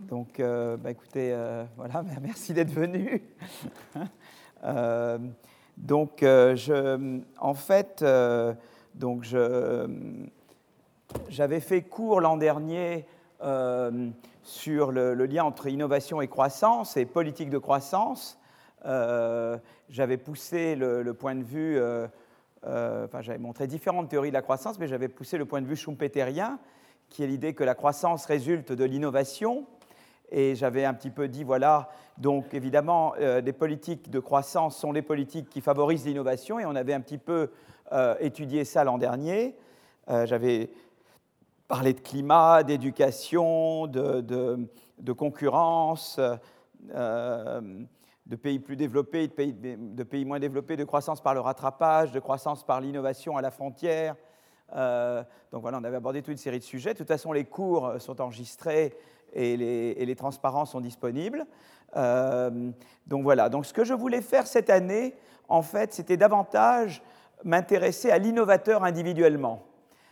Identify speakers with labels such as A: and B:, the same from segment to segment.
A: Donc, écoutez, voilà, merci d'être venu. J'avais fait cours l'an dernier sur le lien entre innovation et croissance et politique de croissance. J'avais poussé le point de vue, j'avais montré différentes théories de la croissance, mais j'avais poussé le point de vue schumpeterien, qui est l'idée que la croissance résulte de l'innovation. Et j'avais un petit peu dit, voilà, donc évidemment, les politiques de croissance sont les politiques qui favorisent l'innovation, et on avait un petit peu étudié ça l'an dernier. J'avais parlé de climat, d'éducation, de concurrence, de pays plus développés, de pays moins développés, de croissance par le rattrapage, de croissance par l'innovation à la frontière. Donc voilà, on avait abordé toute une série de sujets. De toute façon, les cours sont enregistrés et les transparents sont disponibles. Donc voilà, donc ce que je voulais faire cette année, en fait, c'était davantage m'intéresser à l'innovateur individuellement.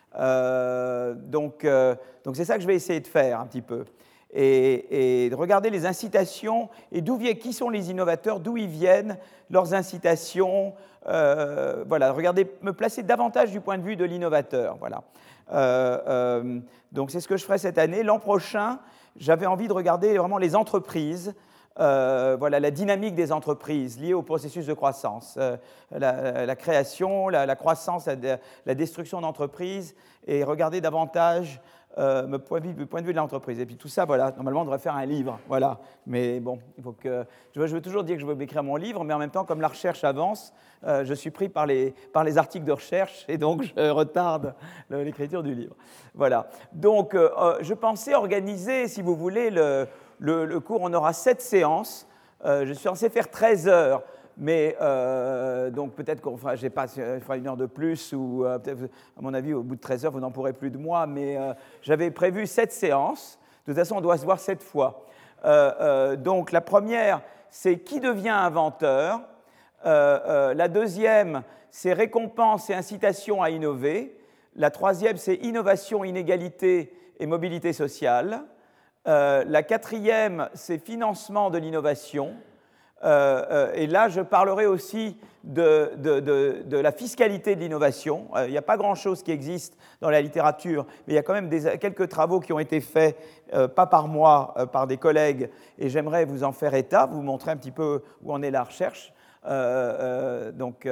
A: Donc c'est ça que je vais essayer de faire un petit peu. Et de regarder les incitations et qui sont les innovateurs, d'où ils viennent, leurs incitations, voilà, regarder, me placer davantage du point de vue de l'innovateur. Voilà. Donc c'est ce que je ferai cette année. L'an prochain, j'avais envie de regarder vraiment les entreprises, voilà, la dynamique des entreprises liée au processus de croissance, la création, la croissance, la destruction d'entreprises, et regarder davantage du point de vue de l'entreprise. Et puis tout ça, voilà, normalement on devrait faire un livre, voilà. Mais bon, il faut que... Je veux toujours dire que je veux écrire mon livre, mais en même temps, comme la recherche avance, je suis pris par les articles de recherche, et donc je retarde l'écriture du livre. Voilà. Donc, je pensais organiser, si vous voulez, le cours. On aura 7 séances. Je suis censé faire 13 heures. Mais donc peut-être qu'on fera, fera une heure de plus, ou peut-être, à mon avis, au bout de 13 heures, vous n'en pourrez plus de moi. Mais j'avais prévu 7 séances. De toute façon, on doit se voir 7 fois. Donc la première, c'est qui devient inventeur. La deuxième, c'est récompense et incitation à innover. La troisième, c'est innovation, inégalité et mobilité sociale. La quatrième, c'est financement de l'innovation. Et là, je parlerai aussi de la fiscalité de l'innovation. Il n'y a pas grand-chose qui existe dans la littérature, mais il y a quand même quelques travaux qui ont été faits, pas par moi, par des collègues, et j'aimerais vous en faire état, vous montrer un petit peu où en est la recherche, à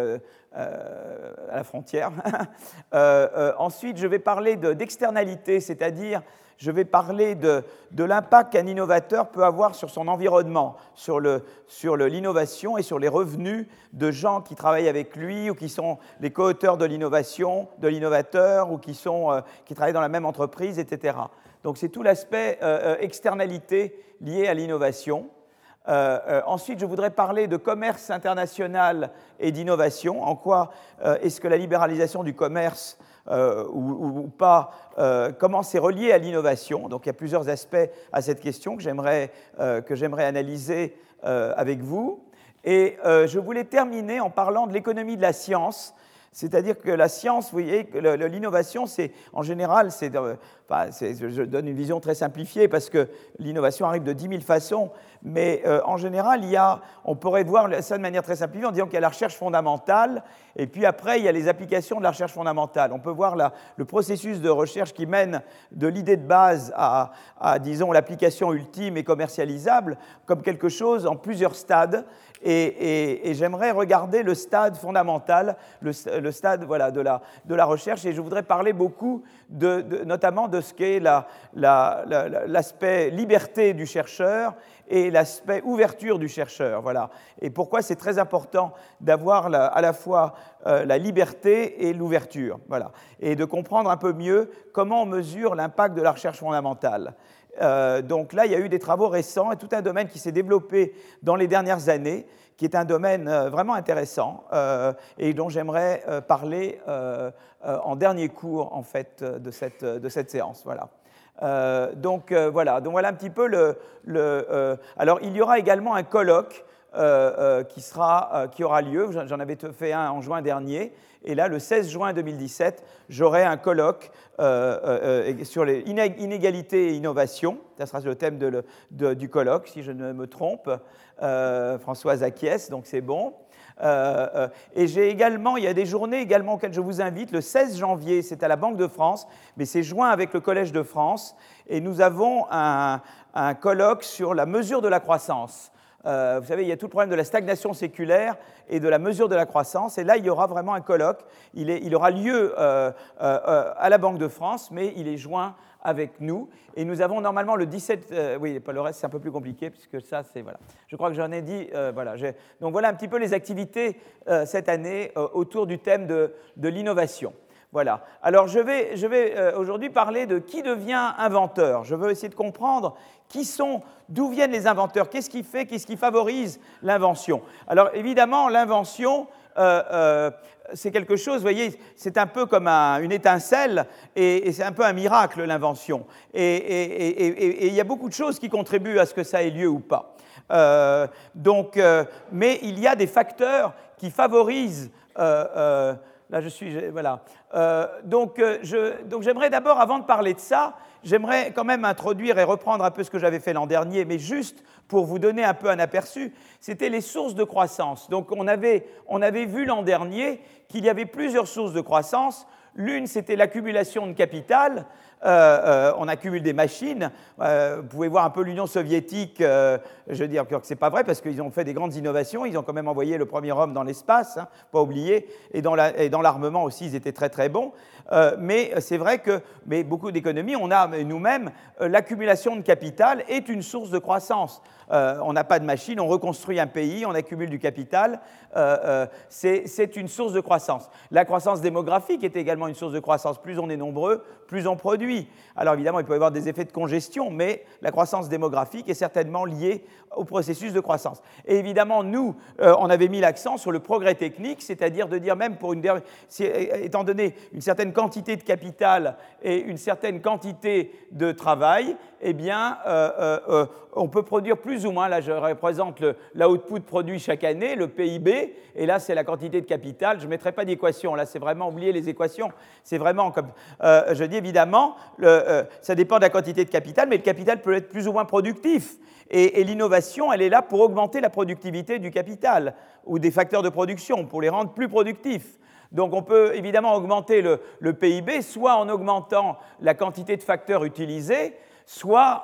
A: la frontière. Ensuite, je vais parler d'externalité, c'est-à-dire je vais parler de l'impact qu'un innovateur peut avoir sur son environnement, sur l'innovation et sur les revenus de gens qui travaillent avec lui ou qui sont les co-auteurs de l'innovation, de l'innovateur, ou qui travaillent dans la même entreprise, etc. Donc c'est tout l'aspect externalité lié à l'innovation. Ensuite, je voudrais parler de commerce international et d'innovation. En quoi est-ce que la libéralisation du commerce ou pas, comment c'est relié à l'innovation. Donc il y a plusieurs aspects à cette question que j'aimerais analyser avec vous. Et je voulais terminer en parlant de l'économie de la science. C'est-à-dire que la science, vous voyez, que l'innovation, c'est en général, je donne une vision très simplifiée parce que l'innovation arrive de 10 000 façons, mais en général, on pourrait voir ça de manière très simplifiée en disant qu'il y a la recherche fondamentale, et puis après, il y a les applications de la recherche fondamentale. On peut voir le processus de recherche qui mène de l'idée de base à disons, l'application ultime et commercialisable comme quelque chose en plusieurs stades. Et j'aimerais regarder le stade fondamental, le stade voilà, de la recherche, et je voudrais parler beaucoup notamment de ce qu'est l'aspect liberté du chercheur et l'aspect ouverture du chercheur. Voilà. Et pourquoi c'est très important d'avoir à la fois la liberté et l'ouverture. Voilà. Et de comprendre un peu mieux comment on mesure l'impact de la recherche fondamentale. Donc là, il y a eu des travaux récents et tout un domaine qui s'est développé dans les dernières années, qui est un domaine vraiment intéressant et dont j'aimerais parler en dernier cours en fait, de cette séance. Voilà. Donc voilà un petit peu alors il y aura également un colloque qui aura lieu. J'en avais fait un en juin dernier. Et là, le 16 juin 2017, j'aurai un colloque sur les inégalités et innovations. Ça sera le thème du colloque, si je ne me trompe. Françoise acquiesce, donc c'est bon. Et j'ai également, il y a des journées également auxquelles je vous invite. Le 16 janvier, c'est à la Banque de France, mais c'est joint avec le Collège de France. Et nous avons un colloque sur la mesure de la croissance. Vous savez, il y a tout le problème de la stagnation séculaire et de la mesure de la croissance. Et là, il y aura vraiment un colloque. Il aura lieu à la Banque de France, mais il est joint avec nous. Et nous avons normalement le 17... oui, le reste, c'est un peu plus compliqué, puisque ça, c'est... Voilà. Je crois que j'en ai dit... voilà, donc voilà un petit peu les activités cette année autour du thème de l'innovation. Voilà. Alors, je vais aujourd'hui parler de qui devient inventeur. Je veux essayer de comprendre d'où viennent les inventeurs, qu'est-ce qui favorise l'invention. Alors, évidemment, l'invention, c'est quelque chose, vous voyez, c'est un peu comme une étincelle, et c'est un peu un miracle, l'invention. Et il y a beaucoup de choses qui contribuent à ce que ça ait lieu ou pas. Mais il y a des facteurs qui favorisent... là, voilà. Donc, j'aimerais d'abord, avant de parler de ça, j'aimerais quand même introduire et reprendre un peu ce que j'avais fait l'an dernier, mais juste pour vous donner un peu un aperçu, c'était les sources de croissance. Donc, on avait vu l'an dernier qu'il y avait plusieurs sources de croissance. L'une, c'était l'accumulation de capital. On accumule des machines. Vous pouvez voir un peu l'Union soviétique. Je veux dire que ce n'est pas vrai parce qu'ils ont fait des grandes innovations. Ils ont quand même envoyé le premier homme dans l'espace, hein, pas oublier. Et dans l'armement aussi, ils étaient très très bons. Mais c'est vrai que beaucoup d'économies, on a nous-mêmes, l'accumulation de capital est une source de croissance. On n'a pas de machine, on reconstruit un pays, on accumule du capital, c'est une source de croissance. La croissance démographique est également une source de croissance. Plus on est nombreux, plus on produit. Alors évidemment, il peut y avoir des effets de congestion, mais la croissance démographique est certainement liée au processus de croissance. Et évidemment, nous, on avait mis l'accent sur le progrès technique, c'est-à-dire de dire même étant donné une certaine quantité de capital et une certaine quantité de travail, eh bien, on peut produire plus ou moins, là je représente l'output produit chaque année, le PIB, et là c'est la quantité de capital, je ne mettrai pas d'équation, là c'est vraiment, oublier les équations, c'est vraiment comme, je dis évidemment, ça dépend de la quantité de capital, mais le capital peut être plus ou moins productif, et l'innovation, elle est là pour augmenter la productivité du capital, ou des facteurs de production, pour les rendre plus productifs. Donc on peut évidemment augmenter le PIB, soit en augmentant la quantité de facteurs utilisés, soit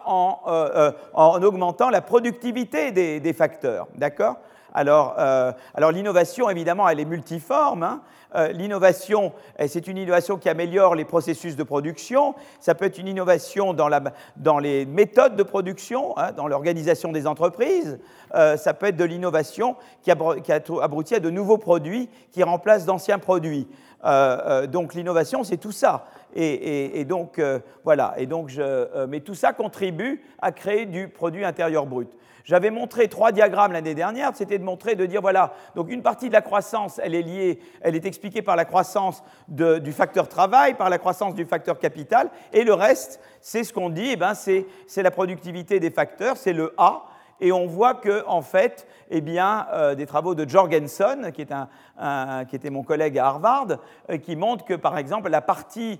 A: en augmentant la productivité des facteurs. D'accord ? Alors l'innovation, évidemment, elle est multiforme. Hein. L'innovation, c'est une innovation qui améliore les processus de production. Ça peut être une innovation dans les méthodes de production, hein, dans l'organisation des entreprises. Ça peut être de l'innovation qui aboutit à de nouveaux produits qui remplacent d'anciens produits. Donc l'innovation, c'est tout ça. Et donc, voilà. Mais tout ça contribue à créer du produit intérieur brut. J'avais montré 3 diagrammes l'année dernière, c'était de dire, voilà, donc une partie de la croissance, elle est expliquée par la croissance du facteur travail, par la croissance du facteur capital, et le reste, c'est ce qu'on dit, c'est la productivité des facteurs, c'est le A, et on voit que, en fait, des travaux de Jorgensen, qui était mon collègue à Harvard, qui montrent que, par exemple, la partie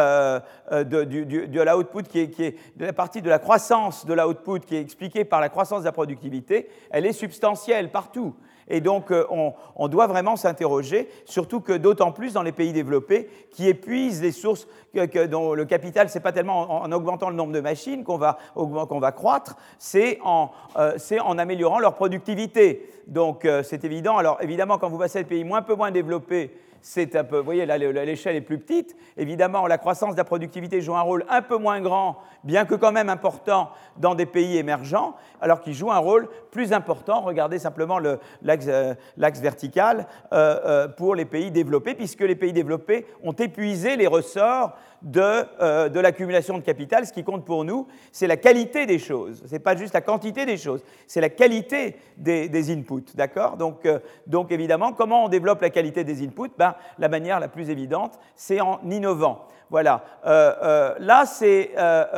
A: de l'output de la partie de la croissance de l'output qui est expliquée par la croissance de la productivité, elle est substantielle partout. Et donc, on doit vraiment s'interroger, surtout que d'autant plus dans les pays développés qui épuisent les sources dont le capital, ce n'est pas tellement en augmentant le nombre de machines qu'on va croître, c'est en améliorant leur productivité. Donc, c'est évident. Alors, évidemment, quand vous passez à des pays un peu moins développés, c'est un peu, vous voyez, là, l'échelle est plus petite. Évidemment, la croissance de la productivité joue un rôle un peu moins grand, bien que quand même important, dans des pays émergents, alors qu'il joue un rôle plus important. Regardez simplement l'axe vertical pour les pays développés, puisque les pays développés ont épuisé les ressorts de l'accumulation de capital. Ce qui compte pour nous, c'est la qualité des choses. Ce n'est pas juste la quantité des choses, c'est la qualité des inputs. D'accord ? Donc, évidemment, comment on développe la qualité des inputs ? La manière la plus évidente, c'est en innovant. Voilà. Là,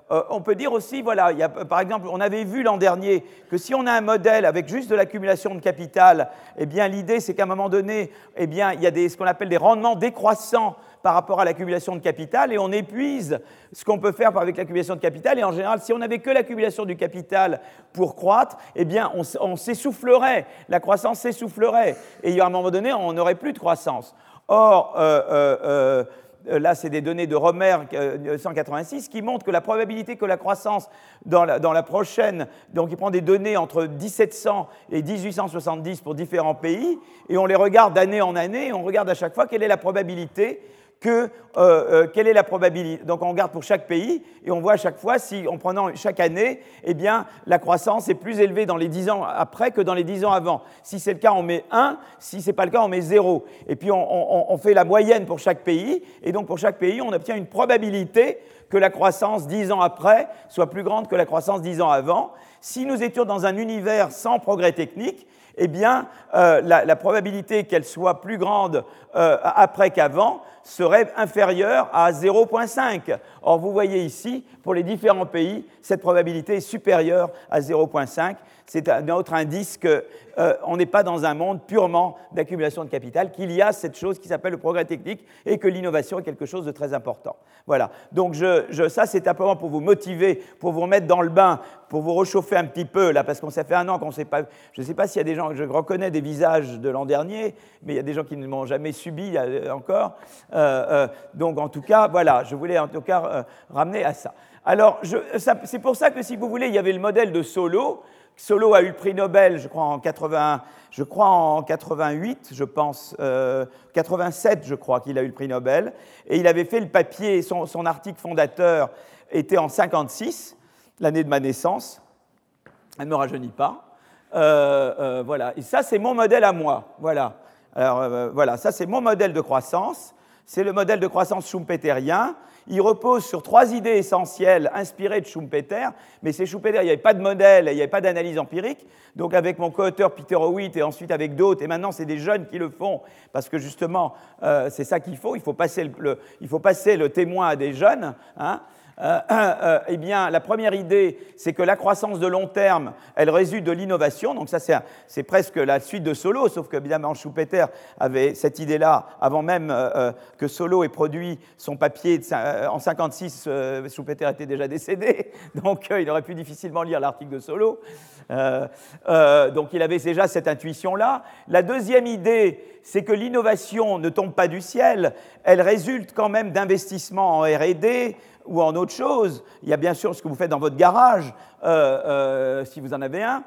A: On peut dire aussi, voilà, par exemple, on avait vu l'an dernier que si on a un modèle avec juste de l'accumulation de capital, eh bien, l'idée, c'est qu'à un moment donné, eh bien, il y a ce qu'on appelle des rendements décroissants par rapport à l'accumulation de capital, et on épuise ce qu'on peut faire avec l'accumulation de capital. Et en général, si on n'avait que l'accumulation du capital pour croître, eh bien, on s'essoufflerait, la croissance s'essoufflerait, et à un moment donné, on n'aurait plus de croissance. Or, là, c'est des données de Romer 186 qui montrent que la probabilité que la croissance dans la prochaine, donc il prend des données entre 1700 et 1870 pour différents pays, et on les regarde d'année en année, et on regarde à chaque fois quelle est la probabilité quelle est la probabilité. Donc on regarde pour chaque pays et on voit à chaque fois si, en prenant chaque année, eh bien, la croissance est plus élevée dans les 10 ans après que dans les 10 ans avant. Si c'est le cas, on met 1, si ce n'est pas le cas, on met 0. Et puis on fait la moyenne pour chaque pays, et donc pour chaque pays, on obtient une probabilité que la croissance 10 ans après soit plus grande que la croissance 10 ans avant. Si nous étions dans un univers sans progrès technique, eh bien, la probabilité qu'elle soit plus grande après qu'avant serait inférieure à 0,5. Or, vous voyez ici, pour les différents pays, cette probabilité est supérieure à 0,5. C'est un autre indice qu'on n'est pas dans un monde purement d'accumulation de capital, qu'il y a cette chose qui s'appelle le progrès technique et que l'innovation est quelque chose de très important. Voilà. Donc, ça, c'est simplement pour vous motiver, pour vous remettre dans le bain, pour vous réchauffer un petit peu, là, parce qu'on ça fait un an qu'on ne sait pas. Je ne sais pas s'il y a des gens, je reconnais des visages de l'an dernier, mais il y a des gens qui ne m'ont jamais subi encore. Donc, en tout cas, voilà, je voulais en tout cas ramener à ça. Alors, c'est pour ça que, si vous voulez, il y avait le modèle de Solow. Solow a eu le prix Nobel, je crois en 88, je pense, 87, je crois qu'il a eu le prix Nobel, et il avait fait le papier, son article fondateur était en 56, l'année de ma naissance, elle ne me rajeunit pas, voilà, et ça c'est mon modèle à moi, voilà. Alors voilà, ça c'est mon modèle de croissance, c'est le modèle de croissance schumpeterien. Il repose sur 3 idées essentielles inspirées de Schumpeter, mais c'est Schumpeter, il n'y avait pas de modèle, il n'y avait pas d'analyse empirique. Donc avec mon co-auteur Peter Howitt et ensuite avec d'autres, et maintenant c'est des jeunes qui le font, parce que justement c'est ça qu'il faut, il faut passer le témoin à des jeunes, hein. Eh bien, la première idée, c'est que la croissance de long terme, elle résulte de l'innovation. Donc ça, c'est presque la suite de Solow, sauf que, évidemment, Schumpeter avait cette idée-là avant même que Solow ait produit son papier en 1956. Schumpeter était déjà décédé, donc il aurait pu difficilement lire l'article de Solow. Donc il avait déjà cette intuition-là. La deuxième idée, c'est que l'innovation ne tombe pas du ciel, elle résulte quand même d'investissements en R&D, ou en autre chose. Il y a bien sûr ce que vous faites dans votre garage, si vous en avez un,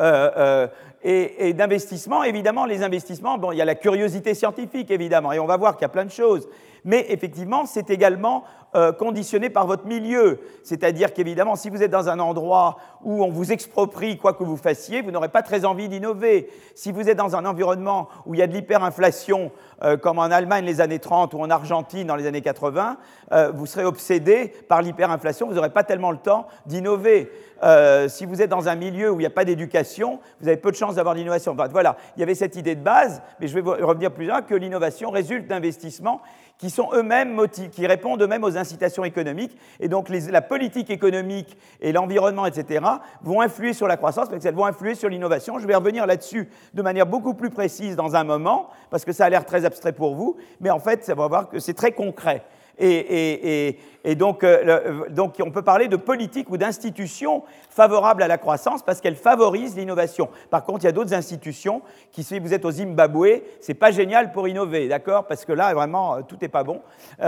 A: et d'investissement. Évidemment, les investissements, bon, il y a la curiosité scientifique, évidemment, et on va voir qu'il y a plein de choses. Mais effectivement, c'est également conditionné par votre milieu. C'est-à-dire qu'évidemment, si vous êtes dans un endroit où on vous exproprie quoi que vous fassiez, vous n'aurez pas très envie d'innover. Si vous êtes dans un environnement où il y a de l'hyperinflation, comme en Allemagne les années 30 ou en Argentine dans les années 80, vous serez obsédé par l'hyperinflation, vous n'aurez pas tellement le temps d'innover. Si vous êtes dans un milieu où il n'y a pas d'éducation, vous avez peu de chances d'avoir de l'innovation. Enfin, voilà, il y avait cette idée de base, mais je vais revenir plus loin, que l'innovation résulte d'investissements qui sont eux-mêmes qui répondent eux-mêmes aux incitations économiques. Et donc la politique économique et l'environnement, etc., vont influer sur la croissance, parce qu'elles vont influer sur l'innovation. Je vais revenir là-dessus de manière beaucoup plus précise dans un moment, parce que ça a l'air très abstrait pour vous, mais en fait, ça va voir que c'est très concret. Et donc, on peut parler de politique ou d'institutions favorables à la croissance parce qu'elles favorisent l'innovation. Par contre, il y a d'autres institutions qui, si vous êtes au Zimbabwe, c'est pas génial pour innover, d'accord? Parce que là, vraiment, tout n'est pas bon.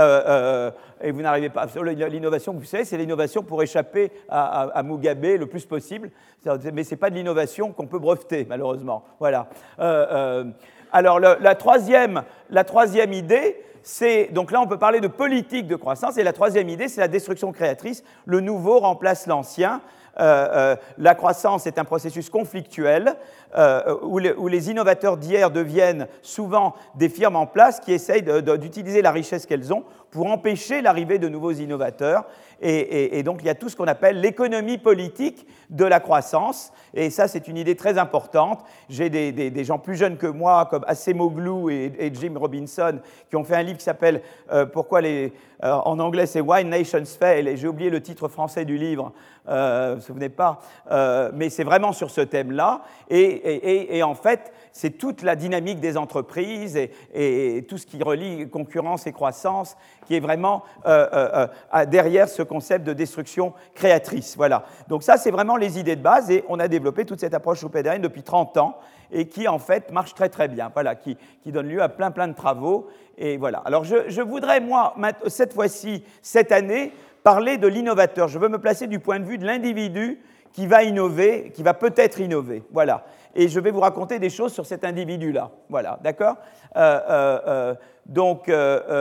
A: Et vous n'arrivez pas. L'innovation, vous savez, c'est l'innovation pour échapper à Mugabe le plus possible. Mais ce n'est pas de l'innovation qu'on peut breveter, malheureusement. Voilà. Alors, la troisième idée, donc là, on peut parler de politique de croissance. Et la troisième idée, c'est la destruction créatrice. Le nouveau remplace l'ancien. La croissance est un processus conflictuel où les innovateurs d'hier deviennent souvent des firmes en place qui essayent d'utiliser la richesse qu'elles ont pour empêcher l'arrivée de nouveaux innovateurs. Et donc, il y a tout ce qu'on appelle l'économie politique de la croissance. Et ça, c'est une idée très importante. J'ai des gens plus jeunes que moi, comme Acemoglu et Jim Robinson, qui ont fait un livre qui s'appelle Pourquoi en anglais, c'est Why Nations Fail. Et j'ai oublié le titre français du livre, vous ne vous souvenez pas. Mais c'est vraiment sur ce thème-là. Et en fait, c'est toute la dynamique des entreprises et tout ce qui relie concurrence et croissance qui est vraiment derrière ce concept de destruction créatrice. Voilà. Donc ça, c'est vraiment les idées de base et on a développé toute cette approche schumpeterienne depuis 30 ans et qui, en fait, marche très, très bien, voilà, qui donne lieu à plein, plein de travaux. Et voilà. Alors, je voudrais, moi, cette fois-ci, cette année, parler de l'innovateur. Je veux me placer du point de vue de l'individu qui va innover, qui va peut-être innover. Voilà. Et je vais vous raconter des choses sur cet individu-là. Voilà, d'accord Donc,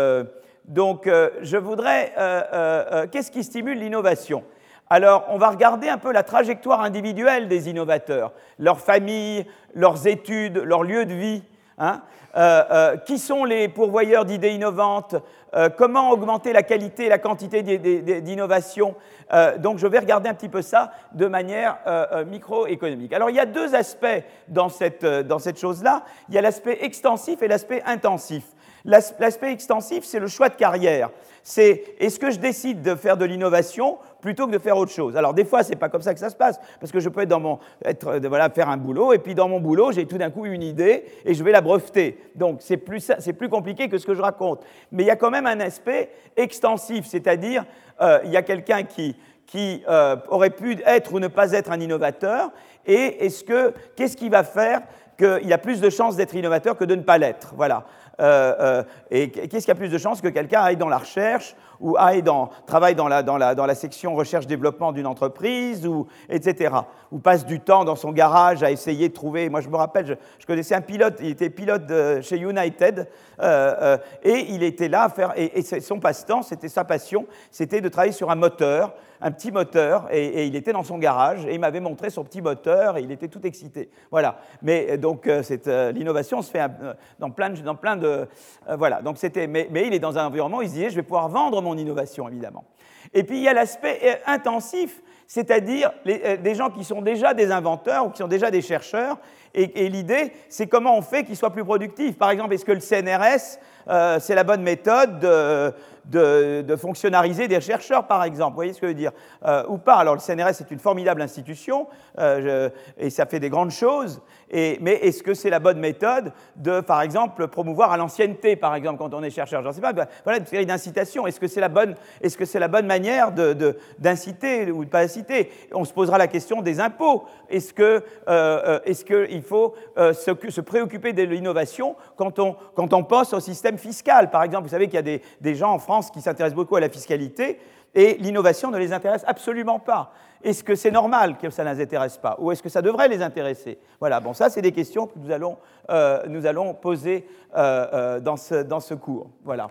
A: je voudrais... qu'est-ce qui stimule l'innovation? Alors, on va regarder un peu la trajectoire individuelle des innovateurs, leur famille, leurs études, leur lieu de vie. Hein qui sont les pourvoyeurs d'idées innovantes, comment augmenter la qualité et la quantité d'innovation. Donc je vais regarder un petit peu ça de manière microéconomique. Alors il y a deux aspects dans cette chose-là. Il y a l'aspect extensif et l'aspect intensif. L'aspect extensif, c'est le choix de carrière. C'est est-ce que je décide de faire de l'innovation plutôt que de faire autre chose. Alors des fois, ce n'est pas comme ça que ça se passe, parce que je peux faire un boulot, et puis dans mon boulot, j'ai tout d'un coup une idée, et je vais la breveter. Donc c'est plus compliqué que ce que je raconte. Mais il y a quand même un aspect extensif, c'est-à-dire il y a quelqu'un qui aurait pu être ou ne pas être un innovateur, et qu'est-ce qui va faire qu'il a plus de chances d'être innovateur que de ne pas l'être. Voilà. Et qu'est-ce qui a plus de chances que quelqu'un aille dans la recherche ou travaille dans la section recherche-développement d'une entreprise, etc. Ou passe du temps dans son garage à essayer de trouver... Moi, je me rappelle, je connaissais un pilote, il était pilote chez United, et il était là à faire... Et son passe-temps, c'était sa passion, c'était de travailler sur un moteur, un petit moteur, et il était dans son garage, et il m'avait montré son petit moteur, et il était tout excité. Voilà. Mais donc, l'innovation se fait dans plein de... voilà. Donc, mais il est dans un environnement où il se disait, je vais pouvoir vendre mon innovation, évidemment. Et puis, il y a l'aspect intensif, c'est-à-dire des gens qui sont déjà des inventeurs ou qui sont déjà des chercheurs, et l'idée, c'est comment on fait qu'ils soient plus productifs. Par exemple, est-ce que le CNRS, c'est la bonne méthode de fonctionnariser des chercheurs, par exemple, vous voyez ce que je veux dire, ou pas. Alors, le CNRS est une formidable institution, et ça fait des grandes choses, mais est-ce que c'est la bonne méthode de, par exemple, promouvoir à l'ancienneté, par exemple, quand on est chercheur? Je ne sais pas, voilà une série d'incitations. Est-ce que c'est la bonne manière d'inciter ou de ne pas inciter? On se posera la question des impôts. Est-ce qu'il faut se préoccuper de l'innovation quand on pense au système fiscal? Par exemple, vous savez qu'il y a des gens en France qui s'intéressent beaucoup à la fiscalité et l'innovation ne les intéresse absolument pas. Est-ce que c'est normal que ça ne les intéresse pas? Ou est-ce que ça devrait les intéresser? Voilà, bon, ça, c'est des questions que nous allons poser dans ce cours. Voilà.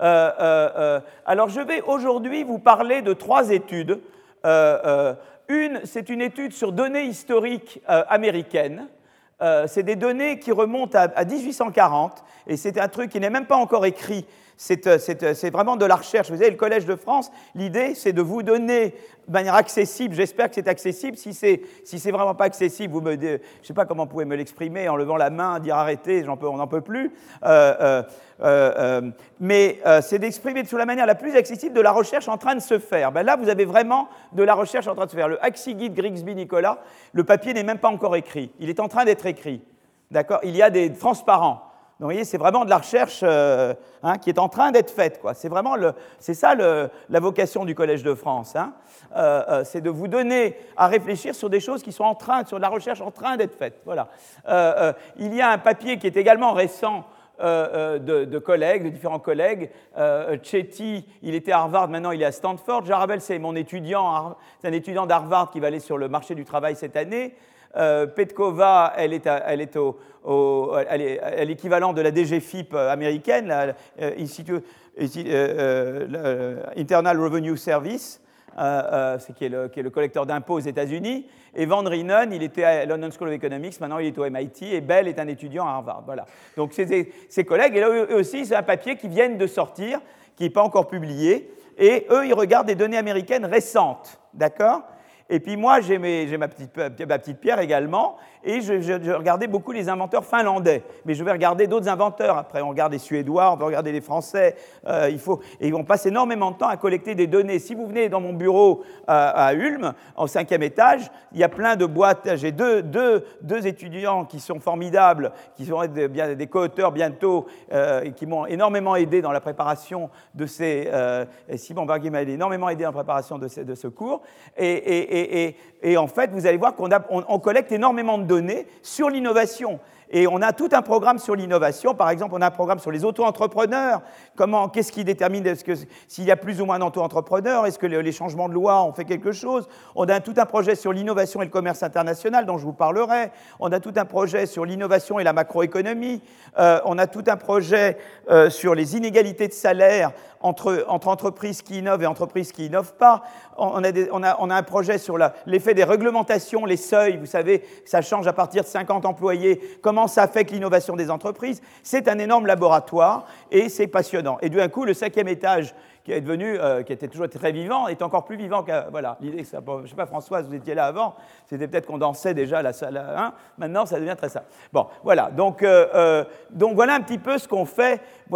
A: Alors, je vais aujourd'hui vous parler de 3 études. C'est une étude sur données historiques américaines. C'est des données qui remontent à 1840, et c'est un truc qui n'est même pas encore écrit. C'est vraiment de la recherche. Vous savez, le Collège de France, l'idée, c'est de vous donner de manière accessible, j'espère que c'est accessible. Si c'est vraiment pas accessible, je ne sais pas comment vous pouvez me l'exprimer, en levant la main, dire arrêtez, on n'en peut plus. Mais c'est d'exprimer sous la manière la plus accessible de la recherche en train de se faire. Ben là, vous avez vraiment de la recherche en train de se faire. Le Axi Guide Grigsby Nicolas, le papier n'est même pas encore écrit. Il est en train d'être écrit. D'accord? Il y a des transparents. Donc, vous voyez, c'est vraiment de la recherche qui est en train d'être faite, quoi. C'est ça la vocation du Collège de France. C'est de vous donner à réfléchir sur des choses qui sont sur de la recherche en train d'être faite. Voilà. Il y a un papier qui est également récent de collègues, de différents collègues. Chetty, il était à Harvard, maintenant il est à Stanford. Jarabel, c'est mon étudiant, c'est un étudiant d'Harvard qui va aller sur le marché du travail cette année. Petkova, elle est à l'équivalent de la DGFIP américaine, Internal Revenue Service, qui est le collecteur d'impôts aux États-Unis. Et Van Reenen, il était à London School of Economics, maintenant il est au MIT, et Bell est un étudiant à Harvard. Voilà. Donc c'est ses collègues, et là eux aussi, c'est un papier qui vient de sortir, qui n'est pas encore publié. Et eux, ils regardent des données américaines récentes, d'accord? Et puis moi, j'ai ma petite pierre également, et je regardais beaucoup les inventeurs finlandais. Mais je vais regarder d'autres inventeurs. Après, on regarde les Suédois, on peut regarder les Français. Et on passe énormément de temps à collecter des données. Si vous venez dans mon bureau à Ulm, au 5e étage, il y a plein de boîtes. J'ai deux étudiants qui sont formidables, qui vont être des co-auteurs bientôt, et qui m'ont énormément aidé dans la préparation de ces... Simon Barguet m'a énormément aidé dans la préparation de ce cours. Et en fait, vous allez voir qu'on collecte énormément de données sur l'innovation. Et on a tout un programme sur l'innovation. Par exemple, on a un programme sur les auto-entrepreneurs. Qu'est-ce qui détermine s'il y a plus ou moins d'auto-entrepreneurs? Est-ce que les changements de loi ont fait quelque chose? On a tout un projet sur l'innovation et le commerce international dont je vous parlerai. On a tout un projet sur l'innovation et la macroéconomie. On a tout un projet sur les inégalités de salaire entre entreprises qui innovent et entreprises qui n'innovent pas. On a un projet sur l'effet des réglementations, les seuils. Vous savez, ça change à partir de 50 employés. Comment ça affecte l'innovation des entreprises? C'est un énorme laboratoire et c'est passionnant. Et d'un coup, le 5e étage, qui est devenu, qui était toujours très vivant, est encore plus vivant que... Voilà, l'idée, je ne sais pas, Françoise, vous étiez là avant, c'était peut-être qu'on dansait déjà la salle 1, maintenant ça devient très simple. Bon, voilà, donc voilà un petit peu ce qu'on fait,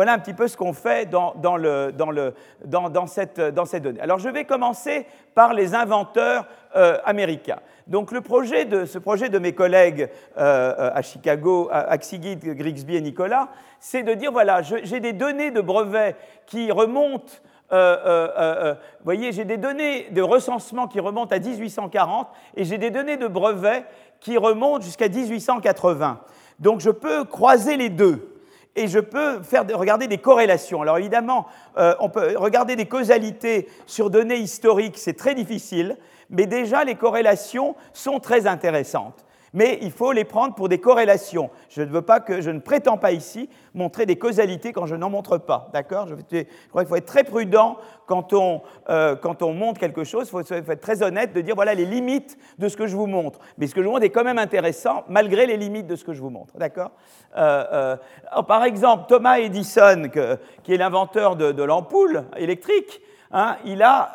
A: dans cette donnée. Alors je vais commencer par les inventeurs américains. Donc ce projet de mes collègues à Chicago, Aksigit, Grigsby et Nicolas, c'est de dire, voilà, j'ai des données de brevets qui remontent, vous voyez, j'ai des données de recensement qui remontent à 1840 et j'ai des données de brevets qui remontent jusqu'à 1880. Donc je peux croiser les deux. Et je peux regarder des corrélations. Alors évidemment, on peut regarder des causalités sur données historiques, c'est très difficile, mais déjà les corrélations sont très intéressantes. Mais il faut les prendre pour des corrélations. Je ne prétends pas ici montrer des causalités quand je n'en montre pas. D'accord ? Je crois qu'il faut être très prudent quand on montre quelque chose. Il faut être très honnête de dire voilà les limites de ce que je vous montre. Mais ce que je vous montre est quand même intéressant malgré les limites de ce que je vous montre. D'accord ? Par exemple, Thomas Edison, qui est l'inventeur de l'ampoule électrique, hein, il a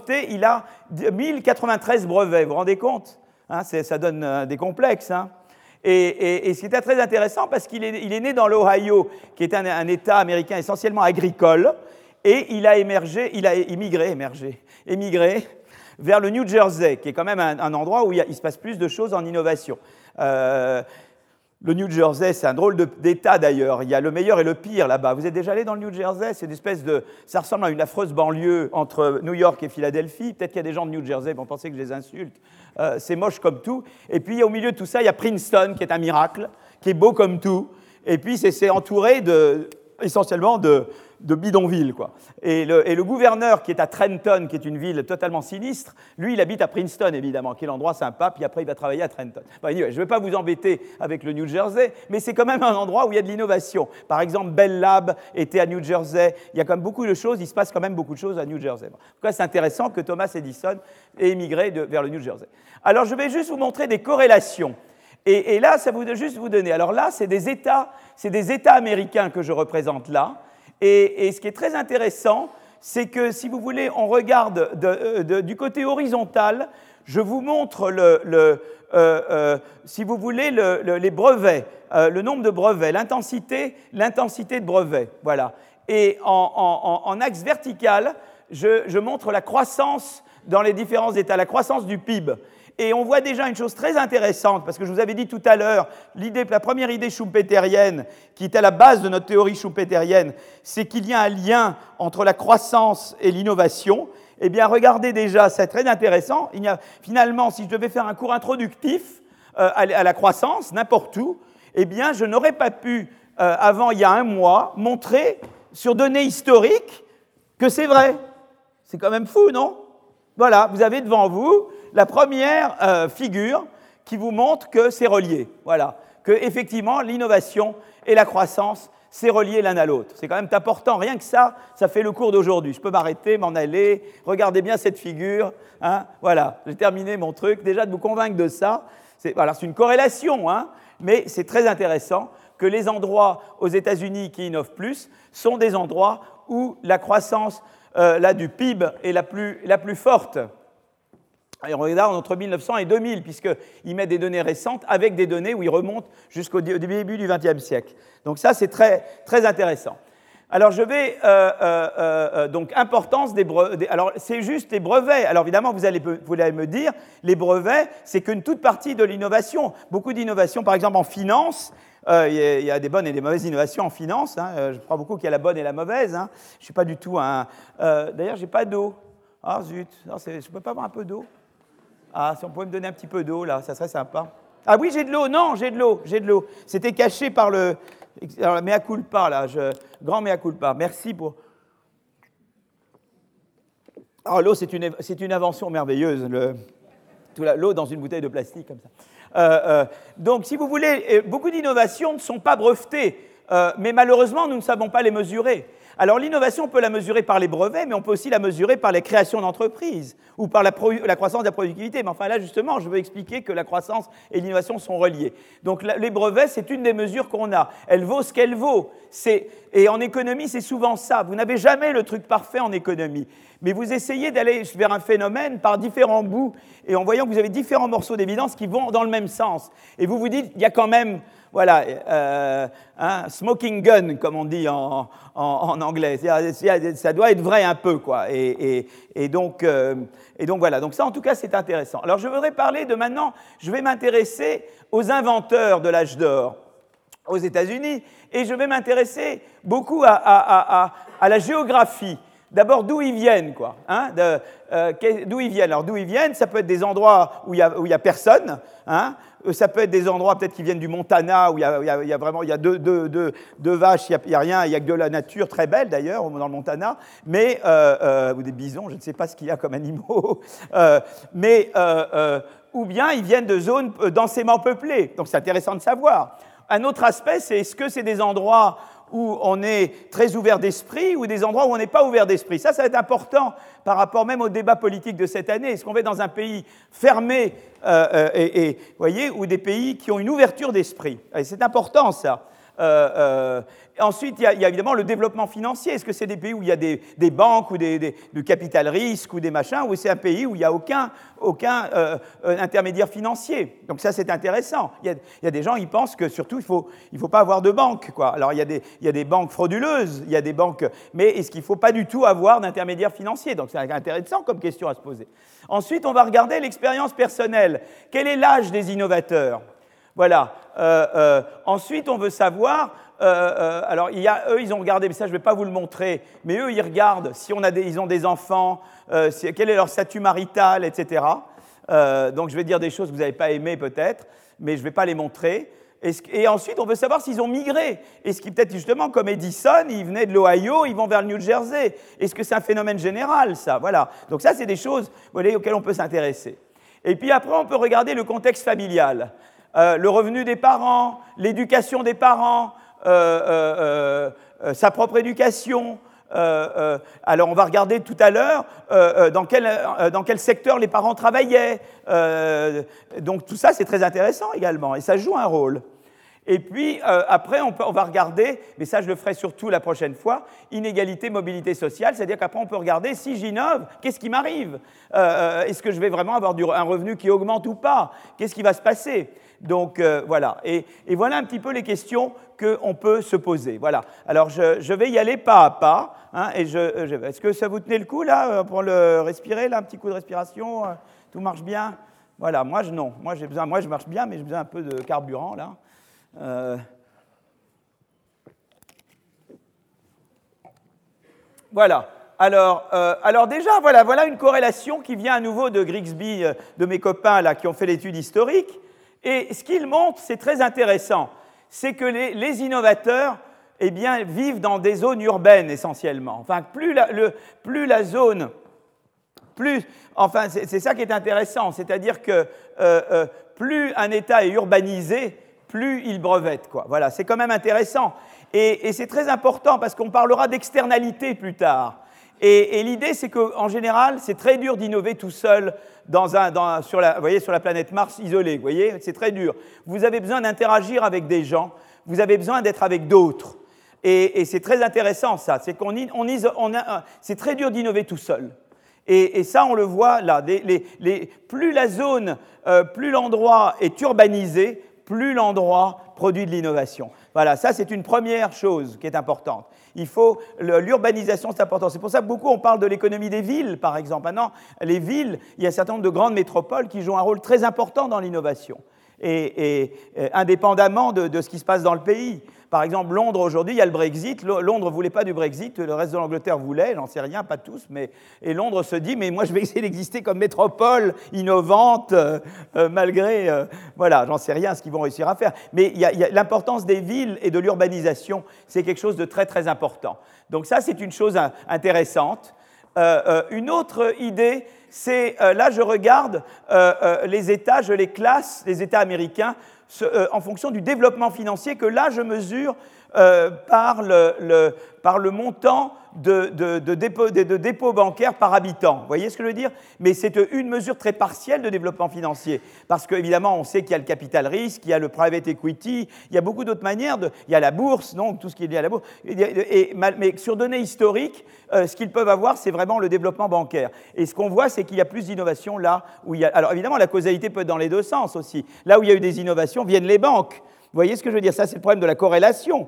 A: 1093 brevets. Vous vous rendez compte ? Hein, ça donne des complexes. Hein. Et c'était très intéressant parce qu'il est né dans l'Ohio, qui est un État américain essentiellement agricole, et il a émigré vers le New Jersey, qui est quand même un endroit où il se passe plus de choses en innovation. Le New Jersey, c'est un drôle d'État d'ailleurs. Il y a le meilleur et le pire là-bas. Vous êtes déjà allé dans le New Jersey? C'est une espèce de... Ça ressemble à une affreuse banlieue entre New York et Philadelphie. Peut-être qu'il y a des gens de New Jersey qui vont penser que je les insulte. C'est moche comme tout. Et puis, au milieu de tout ça, il y a Princeton, qui est un miracle, qui est beau comme tout. Et puis, c'est entouré essentiellement de bidonvilles, quoi. Et le gouverneur qui est à Trenton, qui est une ville totalement sinistre, lui, il habite à Princeton, évidemment, qui est l'endroit sympa, puis après, il va travailler à Trenton. Bon, anyway, je ne vais pas vous embêter avec le New Jersey, mais c'est quand même un endroit où il y a de l'innovation. Par exemple, Bell Lab était à New Jersey. Il y a quand même beaucoup de choses, il se passe quand même beaucoup de choses à New Jersey. En tout cas, c'est intéressant que Thomas Edison ait émigré vers le New Jersey. Alors, je vais juste vous montrer des corrélations. Et là, ça va juste vous donner. Alors là, c'est des États américains que je représente là. Et ce qui est très intéressant, c'est que, si vous voulez, on regarde du côté horizontal, je vous montre, si vous voulez, les brevets, le nombre de brevets, l'intensité de brevets. Voilà. Et en axe vertical, je montre la croissance dans les différents États, la croissance du PIB. Et on voit déjà une chose très intéressante, parce que je vous avais dit tout à l'heure, la première idée schumpeterienne, qui est à la base de notre théorie schumpeterienne, c'est qu'il y a un lien entre la croissance et l'innovation. Eh bien, regardez déjà, c'est très intéressant. Finalement, si je devais faire un cours introductif à la croissance, n'importe où, eh bien, je n'aurais pas pu, avant il y a un mois, montrer sur données historiques que c'est vrai. C'est quand même fou, non ? Voilà, vous avez devant vous la première figure qui vous montre que c'est relié. Voilà, que effectivement l'innovation et la croissance, c'est relié l'un à l'autre. C'est quand même important, rien que ça fait le cours d'aujourd'hui. Je peux m'arrêter, m'en aller, regardez bien cette figure. Hein, voilà, j'ai terminé mon truc. Déjà de vous convaincre de ça, c'est une corrélation, hein, mais c'est très intéressant que les endroits aux États-Unis qui innovent plus sont des endroits où la croissance là, du PIB est la plus forte. Et on regarde entre 1900 et 2000, puisqu'il met des données récentes avec des données où il remonte jusqu'au début du XXe siècle. Donc ça, c'est très, très intéressant. Alors je vais, donc importance des brevets, alors c'est juste les brevets. Alors évidemment, vous allez me dire, les brevets, c'est qu'une toute partie de l'innovation. Beaucoup d'innovations, par exemple en finance, il y a des bonnes et des mauvaises innovations en finance. Hein. Je crois beaucoup qu'il y a la bonne et la mauvaise. Hein. Je ne suis pas du tout un... D'ailleurs, je n'ai pas d'eau. Ah zut, non, je ne peux pas avoir un peu d'eau? Ah, si on pouvait me donner un petit peu d'eau, là, ça serait sympa. Ah oui, j'ai de l'eau, non, j'ai de l'eau. C'était caché par le... Alors, mea culpa, là, grand mea culpa. Merci pour... Alors, l'eau, c'est une invention merveilleuse, l'eau dans une bouteille de plastique, comme ça. Donc, si vous voulez, beaucoup d'innovations ne sont pas brevetées, mais malheureusement, nous ne savons pas les mesurer. Alors l'innovation, on peut la mesurer par les brevets, mais on peut aussi la mesurer par les créations d'entreprises ou par la croissance de la productivité. Mais enfin là, justement, je veux expliquer que la croissance et l'innovation sont reliées. Donc les brevets, c'est une des mesures qu'on a. Elle vaut ce qu'elle vaut. Et en économie, c'est souvent ça. Vous n'avez jamais le truc parfait en économie. Mais vous essayez d'aller vers un phénomène par différents bouts, et en voyant que vous avez différents morceaux d'évidence qui vont dans le même sens. Et vous vous dites, il y a quand même... Voilà, smoking gun, comme on dit en anglais. Ça doit être vrai un peu, quoi. Et donc voilà. Donc ça, en tout cas, c'est intéressant. Alors, je voudrais parler de maintenant, je vais m'intéresser aux inventeurs de l'âge d'or aux États-Unis, et je vais m'intéresser beaucoup à la géographie. D'abord, d'où ils viennent, quoi. Hein, d'où ils viennent. Alors, d'où ils viennent, ça peut être des endroits où il y a personne, hein. Ça peut être des endroits peut-être qui viennent du Montana, où il y a vraiment deux vaches, il n'y a rien, il n'y a que de la nature, très belle d'ailleurs, dans le Montana, mais, ou des bisons, je ne sais pas ce qu'il y a comme animaux, ou bien ils viennent de zones densément peuplées, donc c'est intéressant de savoir. Un autre aspect, c'est est-ce que c'est des endroits où on est très ouvert d'esprit ou des endroits où on n'est pas ouvert d'esprit. Ça va être important par rapport même au débat politique de cette année. Est-ce qu'on va dans un pays fermé voyez, ou des pays qui ont une ouverture d'esprit? C'est important, ça. Ensuite, il y a évidemment le développement financier. Est-ce que c'est des pays où il y a des banques ou du capital risque ou des machins, ou c'est un pays où il n'y a aucun intermédiaire financier? Donc ça, c'est intéressant. Il y a des gens qui pensent que surtout, il faut pas avoir de banque, quoi. Alors, il y a des banques frauduleuses, il y a des banques... Mais est-ce qu'il ne faut pas du tout avoir d'intermédiaire financier? Donc c'est intéressant comme question à se poser. Ensuite, on va regarder l'expérience personnelle. Quel est l'âge des innovateurs? Voilà. Ensuite, on veut savoir... alors, eux, ils ont regardé, mais ça, je ne vais pas vous le montrer, mais eux, ils regardent si ils ont des enfants, quel est leur statut marital, etc. Donc, je vais dire des choses que vous n'avez pas aimées, peut-être, mais je ne vais pas les montrer. Et ensuite, on veut savoir s'ils ont migré. Est-ce qu'ils, peut-être justement, comme Edison, ils venaient de l'Ohio, ils vont vers le New Jersey? Est-ce que c'est un phénomène général, ça? Voilà. Donc ça, c'est des choses, vous voyez, auxquelles on peut s'intéresser. Et puis après, on peut regarder le contexte familial. Le revenu des parents, l'éducation des parents, sa propre éducation. Alors, on va regarder tout à l'heure dans quel secteur les parents travaillaient. Donc, tout ça, c'est très intéressant également, et ça joue un rôle. Et puis, après, on va regarder, mais ça, je le ferai surtout la prochaine fois, inégalité, mobilité sociale, c'est-à-dire qu'après, on peut regarder, si j'innove, qu'est-ce qui m'arrive? Est-ce que je vais vraiment avoir un revenu qui augmente ou pas? Qu'est-ce qui va se passer? Donc, voilà. Et voilà un petit peu les questions qu'on peut se poser. Voilà. Alors, je vais y aller pas à pas. Hein, est-ce que ça vous tenait le coup, là, pour le respirer, là, un petit coup de respiration? Tout marche bien? Voilà. Non. Moi, je marche bien, mais j'ai besoin un peu de carburant, là. Voilà. Alors déjà, voilà une corrélation qui vient à nouveau de Grigsby, de mes copains là, qui ont fait l'étude historique. Et ce qu'ils montrent, c'est très intéressant. C'est que les innovateurs vivent dans des zones urbaines essentiellement. Enfin, plus la zone... c'est ça qui est intéressant. C'est-à-dire que plus un État est urbanisé, plus il brevette, quoi. Voilà, c'est quand même intéressant. Et c'est très important parce qu'on parlera d'externalité plus tard. Et l'idée, c'est qu'en général, c'est très dur d'innover tout seul sur la planète Mars isolée. Vous voyez, c'est très dur. Vous avez besoin d'interagir avec des gens. vous avez besoin d'être avec d'autres. Et c'est très intéressant ça, c'est c'est très dur d'innover tout seul. Et ça, on le voit là, plus la zone, plus l'endroit est urbanisé, plus l'endroit produit de l'innovation. Voilà, ça c'est une première chose qui est importante. L'urbanisation, c'est important. C'est pour ça que beaucoup on parle de l'économie des villes, par exemple. Maintenant, les villes, il y a un certain nombre de grandes métropoles qui jouent un rôle très important dans l'innovation, et indépendamment de ce qui se passe dans le pays. Par exemple, Londres, aujourd'hui, il y a le Brexit. Londres ne voulait pas du Brexit, le reste de l'Angleterre voulait, j'en sais rien, pas tous, et Londres se dit, mais moi, je vais essayer d'exister comme métropole innovante, malgré, voilà, j'en sais rien ce qu'ils vont réussir à faire. Mais l'importance des villes et de l'urbanisation, c'est quelque chose de très, très important. Donc ça, c'est une chose intéressante. Une autre idée, c'est, là, je regarde les États, je les classe, les États américains, en fonction du développement financier que là, je mesure par le montant de dépôts bancaires par habitant. Vous voyez ce que je veux dire? Mais c'est une mesure très partielle de développement financier. Parce qu'évidemment, on sait qu'il y a le capital risque, il y a le private equity, il y a beaucoup d'autres manières. Il y a la bourse, donc tout ce qui est lié à la bourse. Mais sur données historiques, ce qu'ils peuvent avoir, c'est vraiment le développement bancaire. Et ce qu'on voit, c'est qu'il y a plus d'innovation là où il y a... Alors évidemment, la causalité peut être dans les deux sens aussi. Là où il y a eu des innovations, viennent les banques. Vous voyez ce que je veux dire? Ça, c'est le problème de la corrélation.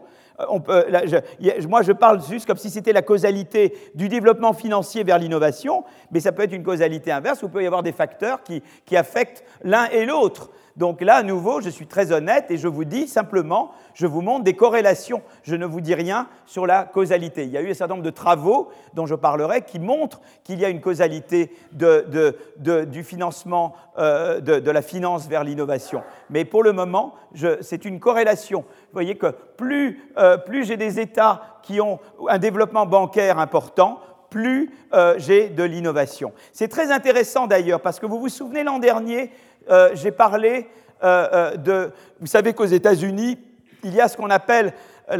A: Moi, je parle juste comme si c'était la causalité du développement financier vers l'innovation, mais ça peut être une causalité inverse où il peut y avoir des facteurs qui affectent l'un et l'autre. Donc là, à nouveau, je suis très honnête et je vous dis simplement, je vous montre des corrélations. Je ne vous dis rien sur la causalité. Il y a eu un certain nombre de travaux dont je parlerai qui montrent qu'il y a une causalité du financement, de la finance vers l'innovation. Mais pour le moment, c'est une corrélation. Vous voyez que plus j'ai des États qui ont un développement bancaire important, plus j'ai de l'innovation. C'est très intéressant d'ailleurs, parce que vous vous souvenez l'an dernier, j'ai parlé vous savez qu'aux États-Unis, il y a ce qu'on appelle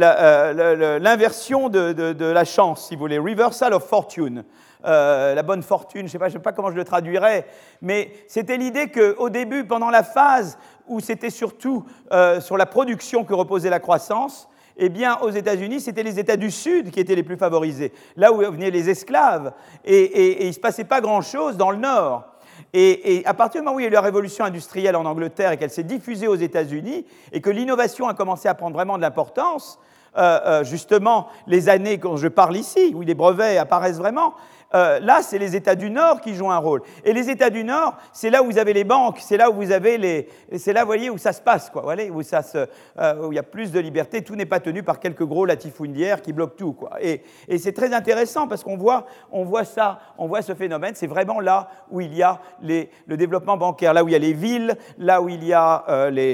A: l'inversion de la chance, si vous voulez, reversal of fortune. La bonne fortune, je ne sais pas comment je le traduirais, mais c'était l'idée qu'au début, pendant la phase où c'était surtout sur la production que reposait la croissance, eh bien, aux États-Unis, c'était les États du Sud qui étaient les plus favorisés, là où venaient les esclaves, et il ne se passait pas grand-chose dans le Nord. Et à partir du moment où il y a eu la révolution industrielle en Angleterre et qu'elle s'est diffusée aux États-Unis, et que l'innovation a commencé à prendre vraiment de l'importance, justement, les années dont je parle ici, où les brevets apparaissent vraiment, là, c'est les États du Nord qui jouent un rôle. Et les États du Nord, c'est là où vous avez les banques, c'est là où vous avez c'est là, vous voyez, où ça se passe, quoi, voyez, où il y a plus de liberté, tout n'est pas tenu par quelques gros latifundiaires qui bloquent tout, quoi. Et c'est très intéressant parce qu'on voit ça, on voit ce phénomène, c'est vraiment là où il y a le développement bancaire, là où il y a les villes, là où il y a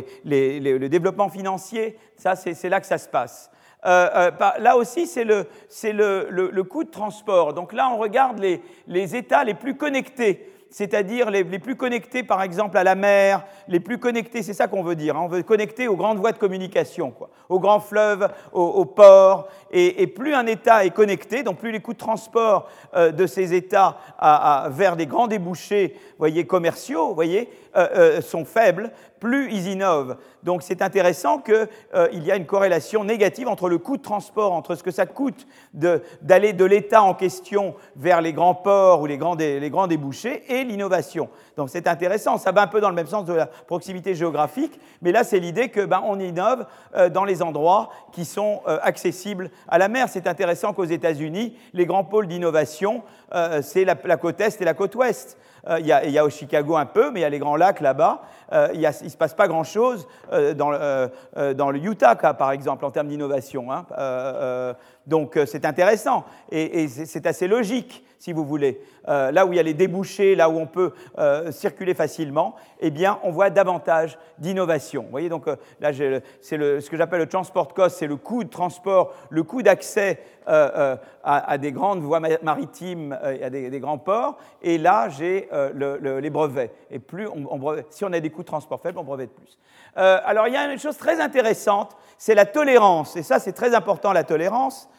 A: le développement financier, ça, c'est là que ça se passe. Là aussi, c'est le coût de transport. Donc là, on regarde les États les plus connectés, c'est-à-dire les plus connectés, par exemple, à la mer, les plus connectés, c'est ça qu'on veut dire, hein, on veut connecter aux grandes voies de communication, quoi, aux grands fleuves, aux ports, et plus un État est connecté, donc plus les coûts de transport de ces États vers des grands débouchés, voyez, commerciaux, voyez, sont faibles, plus ils innovent. Donc c'est intéressant qu'il y a une corrélation négative entre le coût de transport, entre ce que ça coûte d'aller de l'État en question vers les grands ports ou les grands débouchés et l'innovation. Donc c'est intéressant, ça va un peu dans le même sens de la proximité géographique, mais là c'est l'idée qu'on innove dans les endroits qui sont accessibles à la mer. C'est intéressant qu'aux États-Unis, les grands pôles d'innovation, c'est la côte Est et la côte Ouest. Il y a au Chicago un peu, mais il y a les grands lacs là-bas. Il ne se passe pas grand-chose dans le Utah, par exemple, en termes d'innovation. Hein. Donc c'est intéressant et c'est assez logique, si vous voulez. Là où il y a les débouchés, là où on peut circuler facilement, eh bien, on voit davantage d'innovation. Vous voyez, donc là, c'est ce que j'appelle le transport cost, c'est le coût de transport, le coût d'accès à des grandes voies maritimes, à des grands ports. Et là, j'ai les brevets. Et plus si on a des coûts de transport faibles, on brevette plus. Alors, il y a une chose très intéressante, c'est la tolérance. Et ça, c'est très important, la tolérance.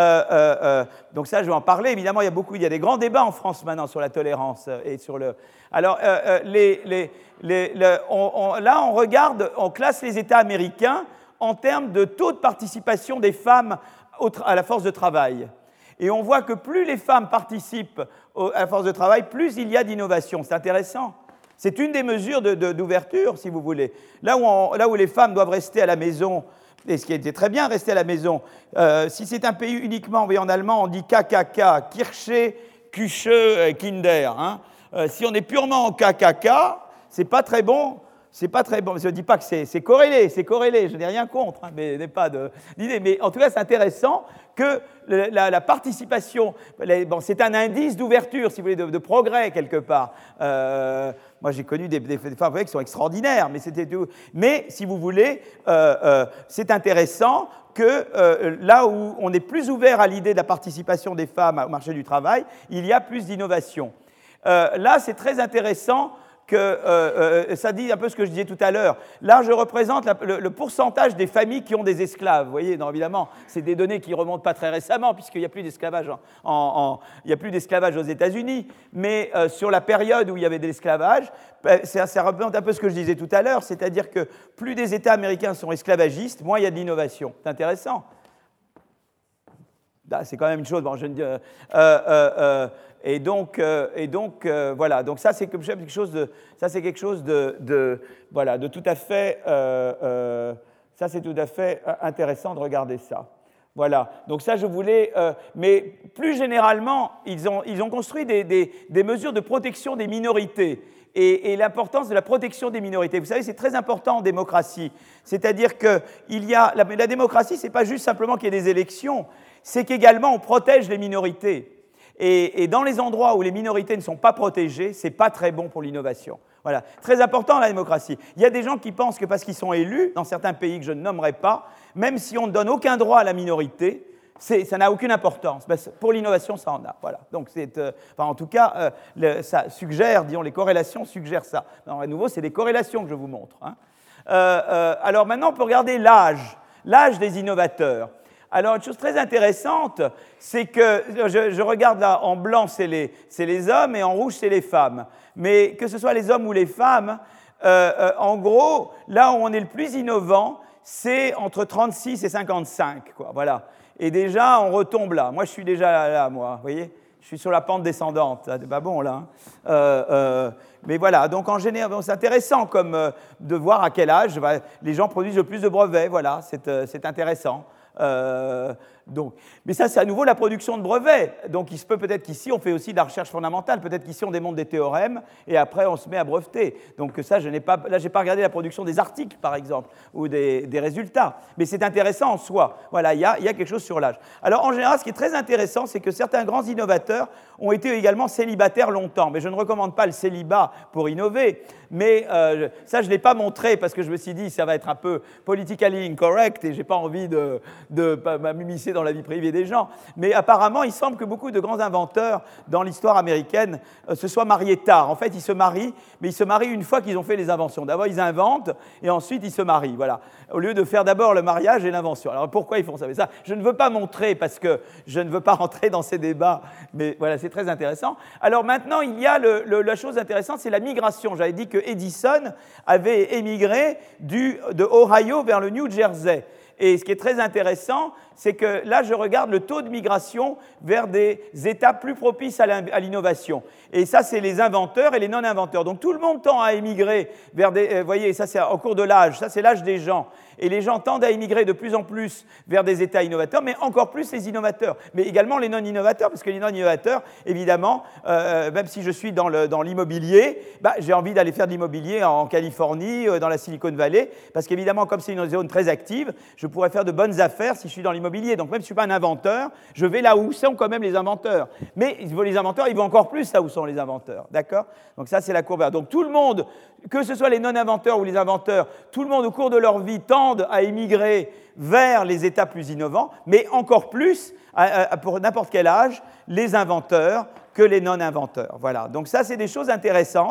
A: Donc ça, je vais en parler. Évidemment, il y a des grands débats en France maintenant sur la tolérance et sur le. Alors, là, on regarde, on classe les États américains en termes de taux de participation des femmes à la force de travail. Et on voit que plus les femmes participent à la force de travail, plus il y a d'innovation. C'est intéressant. C'est une des mesures d'ouverture, si vous voulez. Là où les femmes doivent rester à la maison, et ce qui était très bien, rester à la maison, si c'est un pays uniquement, vous voyez, en allemand, on dit KKK, Kirche, Küche, Kinder. Hein. Si on est purement en KKK, c'est pas très bon. C'est pas très bon. Je ne dis pas que c'est corrélé, je n'ai rien contre, hein, mais n'est pas d'idée. Mais en tout cas, c'est intéressant que la participation, bon, c'est un indice d'ouverture, si vous voulez, de progrès quelque part. Moi, j'ai connu des femmes qui sont extraordinaires, mais si vous voulez, c'est intéressant que là où on est plus ouvert à l'idée de la participation des femmes au marché du travail, il y a plus d'innovation. Là, c'est très intéressant que ça dit un peu ce que je disais tout à l'heure. Là, je représente le pourcentage des familles qui ont des esclaves. Vous voyez, non, évidemment, c'est des données qui ne remontent pas très récemment, puisqu'il n'y a plus d'esclavage il n'y a plus d'esclavage aux États-Unis. Mais sur la période où il y avait de l'esclavage, ça représente un peu ce que je disais tout à l'heure, c'est-à-dire que plus des États américains sont esclavagistes, moins il y a de l'innovation. C'est intéressant. Là, c'est quand même une chose. Bon, et donc, voilà. Donc ça, c'est quelque chose de tout à fait. Ça, c'est tout à fait intéressant de regarder ça. Voilà. Donc ça, je voulais. Mais plus généralement, ils ont construit des mesures de protection des minorités. Et l'importance de la protection des minorités. Vous savez, c'est très important en démocratie. C'est-à-dire que la démocratie, ce n'est pas juste simplement qu'il y ait des élections, c'est qu'également on protège les minorités. Et dans les endroits où les minorités ne sont pas protégées, ce n'est pas très bon pour l'innovation. Voilà. Très important la démocratie. Il y a des gens qui pensent que parce qu'ils sont élus, dans certains pays que je ne nommerai pas, même si on ne donne aucun droit à la minorité, ça n'a aucune importance. Ben, pour l'innovation, ça en a. Voilà. Donc, en tout cas, ça suggère, disons, les corrélations suggèrent ça. Alors, à nouveau, c'est des corrélations que je vous montre. Hein. Alors maintenant, on peut regarder l'âge des innovateurs. Alors, une chose très intéressante, c'est que je regarde là, en blanc, c'est les hommes, et en rouge, c'est les femmes. Mais que ce soit les hommes ou les femmes, en gros, là où on est le plus innovant, c'est entre 36 et 55, quoi. Voilà. Et déjà, on retombe là. Moi, je suis déjà là, moi. Vous voyez ? Je suis sur la pente descendante. C'est pas bon, là. Hein. Mais voilà. Donc, en général, c'est intéressant de voir à quel âge les gens produisent le plus de brevets. Voilà. C'est intéressant. Mais ça, c'est à nouveau la production de brevets. Donc, il se peut peut-être qu'ici, on fait aussi de la recherche fondamentale. Peut-être qu'ici, on démontre des théorèmes et après, on se met à breveter. Donc, ça, je n'ai pas regardé la production des articles, par exemple, ou des résultats. Mais c'est intéressant en soi. Voilà, il y a quelque chose sur l'âge. Alors, en général, ce qui est très intéressant, c'est que certains grands innovateurs ont été également célibataires longtemps. Mais je ne recommande pas le célibat pour innover. Mais ça, je ne l'ai pas montré parce que je me suis dit, ça va être un peu politically incorrect et je n'ai pas envie de m'immiscer dans la vie privée des gens. Mais apparemment, il semble que beaucoup de grands inventeurs dans l'histoire américaine se soient mariés tard. En fait, ils se marient, mais ils se marient une fois qu'ils ont fait les inventions. D'abord, ils inventent et ensuite, ils se marient. Voilà. Au lieu de faire d'abord le mariage et l'invention. Alors, pourquoi ils font ça? Mais ça, je ne veux pas montrer parce que je ne veux pas rentrer dans ces débats. Mais voilà, c'est très intéressant. Alors maintenant, il y a la chose intéressante, c'est la migration. J'avais dit que Edison avait émigré de Ohio vers le New Jersey. Et ce qui est très intéressant, c'est que là, je regarde le taux de migration vers des États plus propices à l'innovation. Et ça, c'est les inventeurs et les non-inventeurs. Donc, tout le monde tend à émigrer vers des... vous voyez, ça, c'est au cours de l'âge. Ça, c'est l'âge des gens. Et les gens tendent à émigrer de plus en plus vers des États innovateurs, mais encore plus les innovateurs. Mais également les non-innovateurs, parce que les non-innovateurs, évidemment, même si je suis dans l'immobilier, j'ai envie d'aller faire de l'immobilier en Californie, dans la Silicon Valley, parce qu'évidemment, comme c'est une zone très active, je pourrais faire de bonnes affaires si je suis dans l'immobilier. Donc même si je ne suis pas un inventeur, je vais là où sont quand même les inventeurs. Mais les inventeurs, ils vont encore plus là où sont les inventeurs. D'accord ? Donc ça, c'est la courbe. Donc tout le monde, que ce soit les non-inventeurs ou les inventeurs, tout le monde au cours de leur vie tendent à émigrer vers les États plus innovants, mais encore plus, pour n'importe quel âge, les inventeurs que les non-inventeurs. Voilà. Donc ça, c'est des choses intéressantes.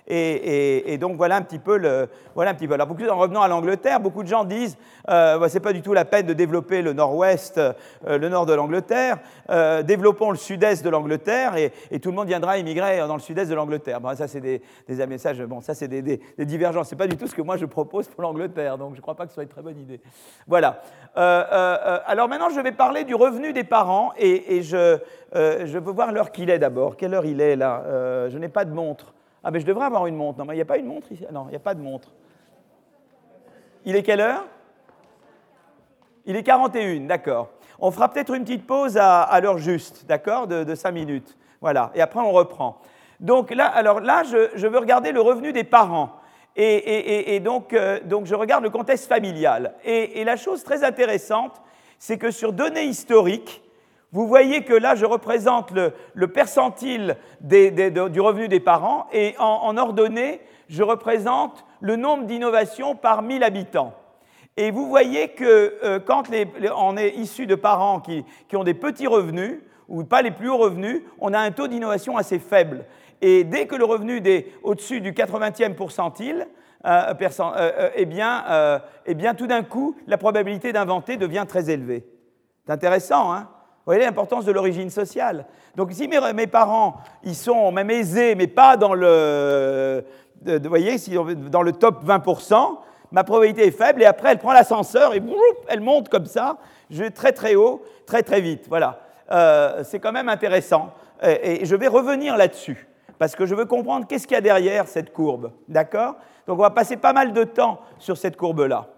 A: Et donc voilà un petit peu Alors en revenant à l'Angleterre, beaucoup de gens disent c'est pas du tout la peine de développer le nord-ouest, le nord de l'Angleterre, développons le sud-est de l'Angleterre et tout le monde viendra immigrer dans le sud-est de l'angleterre. Bon, ça c'est des messages, bon, ça c'est des divergences. C'est pas du tout ce que moi je propose pour l'Angleterre, donc je ne crois pas que ce soit une très bonne idée. Voilà. Alors maintenant je vais parler du revenu des parents et je veux voir l'heure qu'il est d'abord. Quelle heure il est là? Je n'ai pas de montre. Ah, mais je devrais avoir une montre. Non, mais il n'y a pas une montre ici? Non, il n'y a pas de montre. Il est quelle heure? Il est 41, d'accord. On fera peut-être une petite pause à l'heure juste, d'accord, de 5 minutes. Voilà, et après on reprend. Donc là, je veux regarder le revenu des parents. Et donc, je regarde le contexte familial. Et la chose très intéressante, c'est que sur données historiques, vous voyez que là, je représente le percentile du revenu des parents, et en ordonnée, je représente le nombre d'innovations par 1000 habitants. Et vous voyez que quand on est issu de parents qui ont des petits revenus, ou pas les plus hauts revenus, on a un taux d'innovation assez faible. Et dès que le revenu est au-dessus du 80e pourcentile, eh bien, tout d'un coup, la probabilité d'inventer devient très élevée. C'est intéressant, hein? Vous voyez l'importance de l'origine sociale. Donc, si mes parents, ils sont même aisés, mais pas dans le, vous voyez, dans le top 20%, ma probabilité est faible, et après, elle prend l'ascenseur, et elle monte comme ça, très très haut, très très vite. Voilà. C'est quand même intéressant. Et je vais revenir là-dessus, parce que je veux comprendre qu'est-ce qu'il y a derrière cette courbe. D'accord? Donc, on va passer pas mal de temps sur cette courbe-là.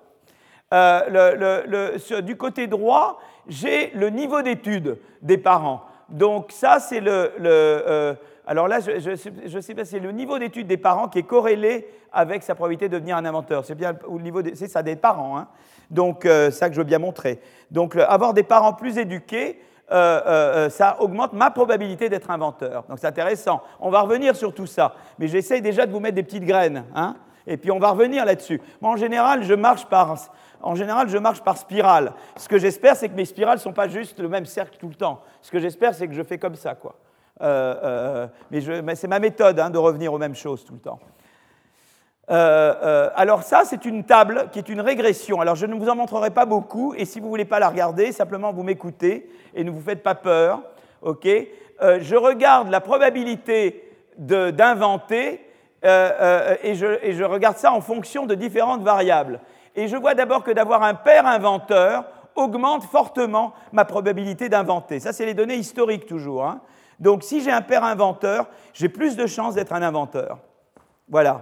A: Du côté droit, j'ai le niveau d'études des parents. Donc ça, c'est alors là, je sais pas, c'est le niveau d'études des parents qui est corrélé avec sa probabilité de devenir un inventeur. C'est bien le niveau, c'est ça des parents. Hein. Donc ça que je veux bien montrer. Donc avoir des parents plus éduqués, ça augmente ma probabilité d'être inventeur. Donc c'est intéressant. On va revenir sur tout ça. Mais j'essaye déjà de vous mettre des petites graines. Hein, et puis on va revenir là-dessus. Moi, en général, je marche par spirale. Ce que j'espère, c'est que mes spirales ne sont pas juste le même cercle tout le temps. Ce que j'espère, c'est que je fais comme ça, quoi. Mais c'est ma méthode de revenir aux mêmes choses tout le temps. Alors ça, c'est une table qui est une régression. Alors je ne vous en montrerai pas beaucoup, et si vous ne voulez pas la regarder, simplement vous m'écoutez et ne vous faites pas peur. Okay, je regarde la probabilité d'inventer et je regarde ça en fonction de différentes variables. Et je vois d'abord que d'avoir un père inventeur augmente fortement ma probabilité d'inventer. Ça, c'est les données historiques toujours. Hein. Donc, si j'ai un père inventeur, j'ai plus de chances d'être un inventeur. Voilà.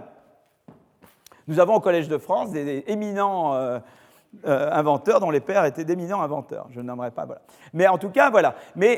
A: Nous avons au Collège de France des éminents inventeurs dont les pères étaient d'éminents inventeurs. Je n'aimerais pas, voilà. Mais en tout cas, voilà.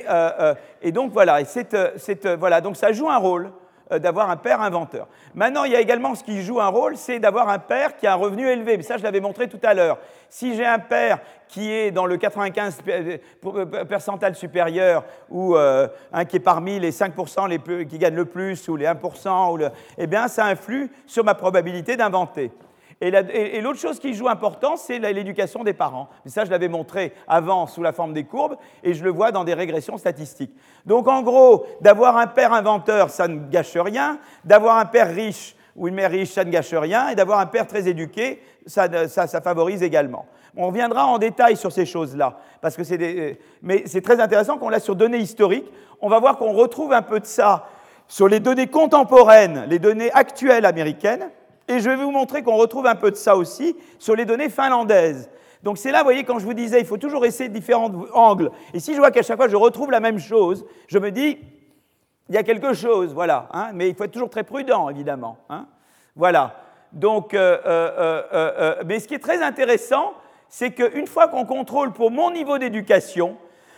A: Et donc, voilà. Voilà. Donc, ça joue un rôle d'avoir un père inventeur. Maintenant, il y a également ce qui joue un rôle, c'est d'avoir un père qui a un revenu élevé. Mais ça, je l'avais montré tout à l'heure. Si j'ai un père qui est dans le 95 percentile supérieur, ou un qui est parmi les 5% qui gagnent le plus, ou les 1%, eh bien, ça influe sur ma probabilité d'inventer. Et l'autre chose qui joue important, c'est l'éducation des parents. Mais ça, je l'avais montré avant sous la forme des courbes, et je le vois dans des régressions statistiques. Donc, en gros, d'avoir un père inventeur, ça ne gâche rien. D'avoir un père riche ou une mère riche, ça ne gâche rien. Et d'avoir un père très éduqué, ça favorise également. On reviendra en détail sur ces choses-là, parce que mais c'est très intéressant qu'on l'a sur données historiques. On va voir qu'on retrouve un peu de ça sur les données contemporaines, les données actuelles américaines. Et je vais vous montrer qu'on retrouve un peu de ça aussi sur les données finlandaises. Donc c'est là, vous voyez, quand je vous disais, il faut toujours essayer différents angles. Et si je vois qu'à chaque fois je retrouve la même chose, je me dis, il y a quelque chose, voilà. Hein, mais il faut être toujours très prudent, évidemment. Hein, voilà. Donc, mais ce qui est très intéressant, c'est qu'une fois qu'on contrôle pour mon niveau d'éducation,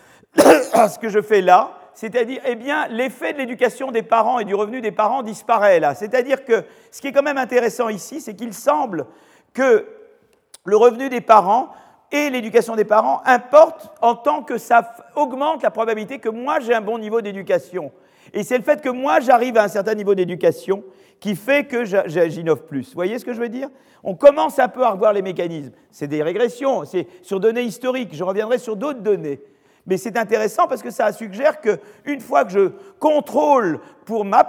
A: ce que je fais là, c'est-à-dire, eh bien, l'effet de l'éducation des parents et du revenu des parents disparaît là. C'est-à-dire que ce qui est quand même intéressant ici, c'est qu'il semble que le revenu des parents et l'éducation des parents importent en tant que ça augmente la probabilité que moi j'ai un bon niveau d'éducation. Et c'est le fait que moi j'arrive à un certain niveau d'éducation qui fait que j'innove plus. Vous voyez ce que je veux dire? On commence un peu à revoir les mécanismes. C'est des régressions, c'est sur données historiques. Je reviendrai sur d'autres données. Mais c'est intéressant parce que ça suggère qu'une fois que je contrôle pour mon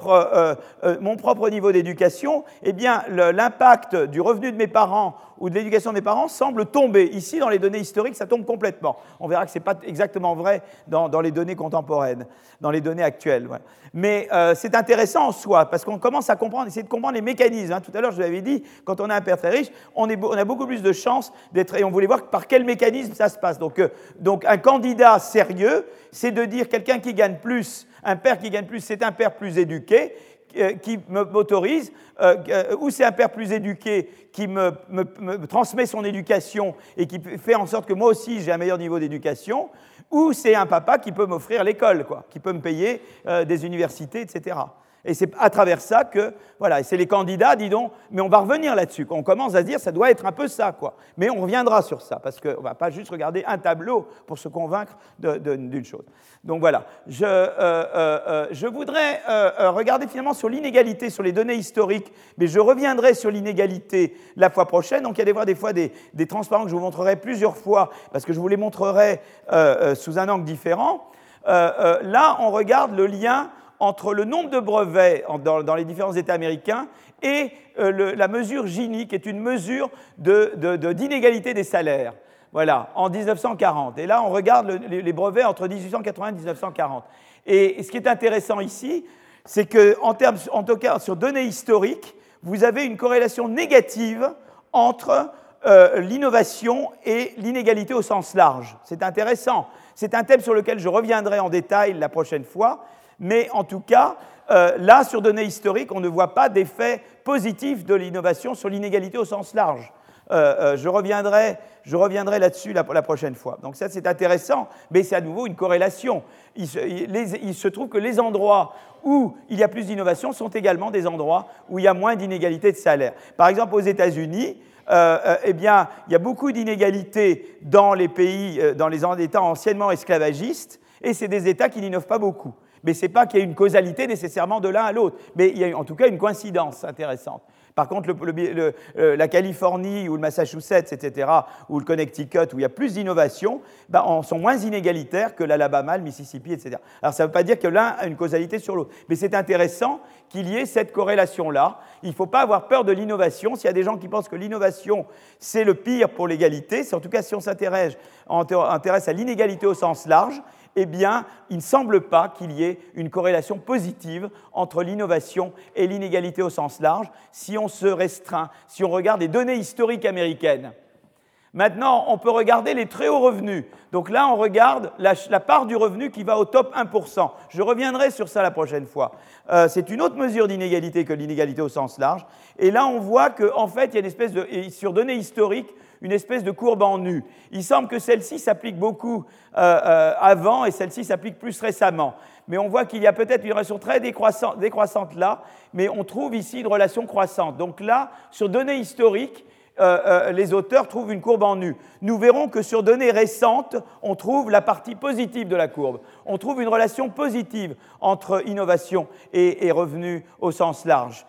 A: propre niveau d'éducation, eh bien, l'impact du revenu de mes parents ou de l'éducation de mes parents semble tomber. Ici, dans les données historiques, ça tombe complètement. On verra que ce n'est pas exactement vrai dans les données contemporaines, dans les données actuelles. Ouais. Mais c'est intéressant en soi, parce qu'on commence à comprendre, essayer de comprendre les mécanismes. Hein. Tout à l'heure, je vous l'avais dit, quand on a un père très riche, on a beaucoup plus de chances d'être... Et on voulait voir par quel mécanisme ça se passe. Donc un candidat sérieux, c'est de dire quelqu'un qui gagne plus, un père qui gagne plus, c'est un père plus éduqué, qui m'autorise, ou c'est un père plus éduqué qui me transmet son éducation et qui fait en sorte que moi aussi j'ai un meilleur niveau d'éducation, ou c'est un papa qui peut m'offrir l'école, quoi, qui peut me payer des universités, etc. Et c'est à travers ça que, voilà, et c'est les candidats, dis donc, mais on va revenir là-dessus. On commence à se dire, ça doit être un peu ça, quoi. Mais on reviendra sur ça, parce qu'on ne va pas juste regarder un tableau pour se convaincre d'une chose. Donc voilà, je voudrais regarder finalement sur l'inégalité, sur les données historiques, mais je reviendrai sur l'inégalité la fois prochaine. Donc il y a des fois des transparents que je vous montrerai plusieurs fois, parce que je vous les montrerai sous un angle différent. Là, on regarde le lien entre le nombre de brevets dans les différents États américains et la mesure Gini, qui est une mesure d'inégalité des salaires, voilà, en 1940. Et là, on regarde les brevets entre 1880 et 1940. Et ce qui est intéressant ici, c'est qu'en tout cas, sur données historiques, vous avez une corrélation négative entre l'innovation et l'inégalité au sens large. C'est intéressant. C'est un thème sur lequel je reviendrai en détail la prochaine fois. Mais en tout cas, là, sur données historiques, on ne voit pas d'effet positif de l'innovation sur l'inégalité au sens large. Je reviendrai là-dessus la prochaine fois. Donc ça, c'est intéressant, mais c'est à nouveau une corrélation. Il se trouve que les endroits où il y a plus d'innovation sont également des endroits où il y a moins d'inégalité de salaire. Par exemple, aux États-Unis, eh bien, il y a beaucoup d'inégalités dans les pays, dans les États anciennement esclavagistes, et c'est des États qui n'innovent pas beaucoup. Mais ce n'est pas qu'il y ait une causalité nécessairement de l'un à l'autre, mais il y a en tout cas une coïncidence intéressante. Par contre, la Californie ou le Massachusetts, etc., ou le Connecticut, où il y a plus d'innovation, sont moins inégalitaires que l'Alabama, le Mississippi, etc. Alors, ça ne veut pas dire que l'un a une causalité sur l'autre, mais c'est intéressant qu'il y ait cette corrélation-là. Il ne faut pas avoir peur de l'innovation. S'il y a des gens qui pensent que l'innovation, c'est le pire pour l'égalité, c'est en tout cas si on s'intéresse à l'inégalité au sens large, eh bien, il ne semble pas qu'il y ait une corrélation positive entre l'innovation et l'inégalité au sens large si on se restreint, si on regarde les données historiques américaines. Maintenant, on peut regarder les très hauts revenus. Donc là, on regarde la part du revenu qui va au top 1%. Je reviendrai sur ça la prochaine fois. C'est une autre mesure d'inégalité que l'inégalité au sens large. Et là, on voit qu'en fait, il y a une espèce de, sur données historiques, une espèce de courbe en U. Il semble que celle-ci s'applique beaucoup avant et celle-ci s'applique plus récemment. Mais on voit qu'il y a peut-être une relation très décroissante là, mais on trouve ici une relation croissante. Donc là, sur données historiques, les auteurs trouvent une courbe en U. Nous verrons que sur données récentes, on trouve la partie positive de la courbe. On trouve une relation positive entre innovation et revenus au sens large.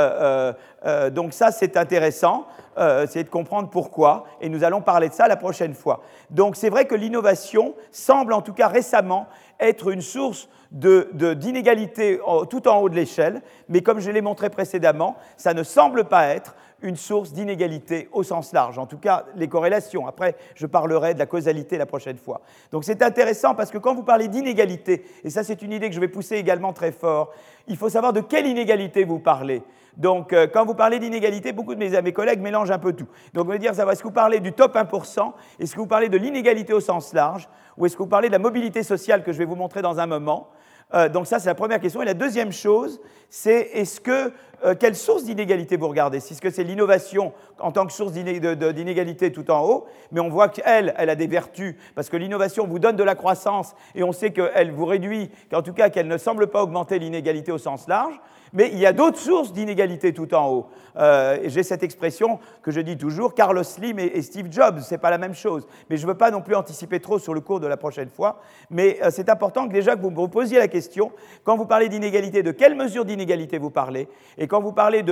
A: Donc ça, c'est intéressant, c'est de comprendre pourquoi, et nous allons parler de ça la prochaine fois. Donc c'est vrai que l'innovation semble, en tout cas récemment, être une source d'inégalité tout en haut de l'échelle, mais comme je l'ai montré précédemment, ça ne semble pas être une source d'inégalité au sens large, en tout cas les corrélations. Après, je parlerai de la causalité la prochaine fois. Donc c'est intéressant parce que quand vous parlez d'inégalité, et ça c'est une idée que je vais pousser également très fort, il faut savoir de quelle inégalité vous parlez. Donc quand vous parlez d'inégalité, beaucoup de mes collègues mélangent un peu tout. Donc vous allez dire, est-ce que vous parlez du top 1%, est-ce que vous parlez de l'inégalité au sens large, ou est-ce que vous parlez de la mobilité sociale que je vais vous montrer dans un moment? Donc ça, c'est la première question. Et la deuxième chose, c'est quelle source d'inégalité vous regardez? Est-ce que c'est l'innovation en tant que source d'inégalité tout en haut? Mais on voit qu'elle a des vertus, parce que l'innovation vous donne de la croissance, et on sait qu'elle vous réduit, qu'en tout cas qu'elle ne semble pas augmenter l'inégalité au sens large. Mais il y a d'autres sources d'inégalité tout en haut. J'ai cette expression que je dis toujours, Carlos Slim et Steve Jobs, ce n'est pas la même chose. Mais je ne veux pas non plus anticiper trop sur le cours de la prochaine fois. Mais c'est important que déjà que vous me posiez la question, quand vous parlez d'inégalité, de quelle mesure d'inégalité vous parlez? Et quand vous parlez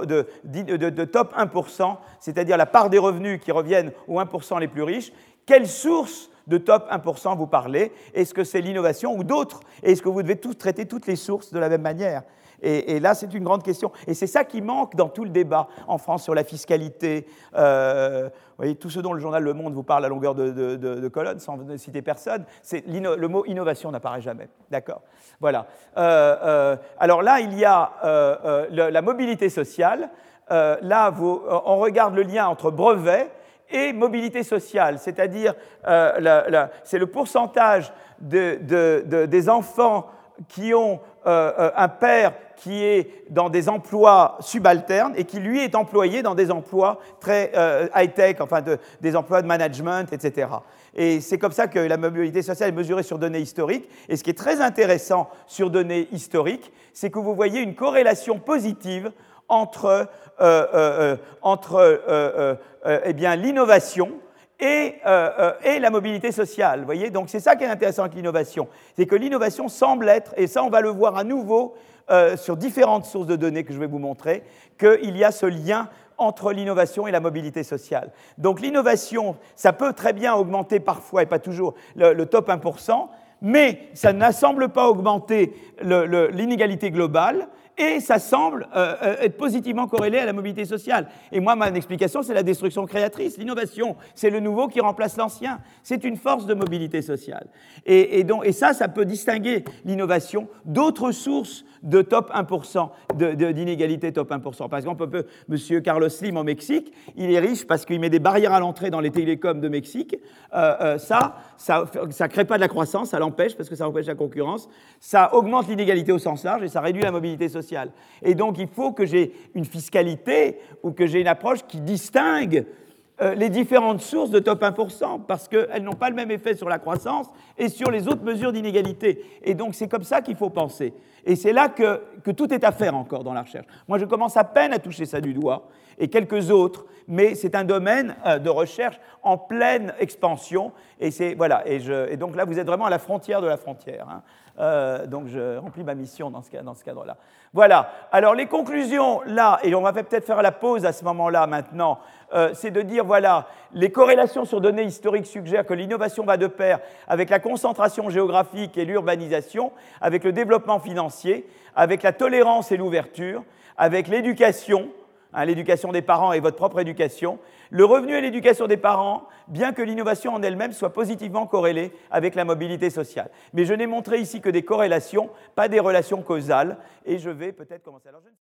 A: de top 1%, c'est-à-dire la part des revenus qui reviennent aux 1% les plus riches, quelle source de top 1% vous parlez? Est-ce que c'est l'innovation ou d'autres? Est-ce que vous devez traiter toutes les sources de la même manière? Et là, c'est une grande question. Et c'est ça qui manque dans tout le débat en France sur la fiscalité. Vous voyez, tout ce dont le journal Le Monde vous parle à longueur de colonne, sans citer personne, le mot innovation n'apparaît jamais. D'accord? Voilà. Alors là, il y a la mobilité sociale. Là, on regarde le lien entre brevet et mobilité sociale, c'est-à-dire c'est le pourcentage des enfants qui ont un père qui est dans des emplois subalternes et qui, lui, est employé dans des emplois très high-tech, enfin des emplois de management, etc. Et c'est comme ça que la mobilité sociale est mesurée sur données historiques. Et ce qui est très intéressant sur données historiques, c'est que vous voyez une corrélation positive entre l'innovation et la mobilité sociale. Vous voyez? Donc c'est ça qui est intéressant avec l'innovation. C'est que l'innovation semble être, et ça on va le voir à nouveau sur différentes sources de données que je vais vous montrer, qu'il y a ce lien entre l'innovation et la mobilité sociale. Donc l'innovation, ça peut très bien augmenter parfois, et pas toujours, le top 1%, mais ça ne semble pas augmenter l'inégalité globale, et ça semble être positivement corrélé à la mobilité sociale. Et moi, ma explication, c'est la destruction créatrice. L'innovation, c'est le nouveau qui remplace l'ancien. C'est une force de mobilité sociale. Et ça peut distinguer l'innovation d'autres sources de top 1%, d'inégalité top 1%. Par exemple, M. Carlos Slim au Mexique, il est riche parce qu'il met des barrières à l'entrée dans les télécoms de Mexique. Ça ne crée pas de la croissance, ça l'empêche parce que ça empêche la concurrence. Ça augmente l'inégalité au sens large et ça réduit la mobilité sociale. Et donc, il faut que j'ai une fiscalité ou que j'ai une approche qui distingue les différentes sources de top 1% parce qu'elles n'ont pas le même effet sur la croissance et sur les autres mesures d'inégalité. Et donc, c'est comme ça qu'il faut penser. Et c'est là que tout est à faire encore dans la recherche. Moi, je commence à peine à toucher ça du doigt, et quelques autres, mais c'est un domaine de recherche en pleine expansion. Et donc là, vous êtes vraiment à la frontière de la frontière. Hein. Donc, je remplis ma mission dans ce cadre-là. Voilà. Alors, les conclusions, là, et on va peut-être faire la pause à ce moment-là maintenant, c'est de dire, voilà, les corrélations sur données historiques suggèrent que l'innovation va de pair avec la concentration géographique et l'urbanisation, avec le développement financier, avec la tolérance et l'ouverture, avec l'éducation, l'éducation des parents et votre propre éducation, le revenu et l'éducation des parents, bien que l'innovation en elle-même soit positivement corrélée avec la mobilité sociale. Mais je n'ai montré ici que des corrélations, pas des relations causales, et je vais peut-être commencer. Alors,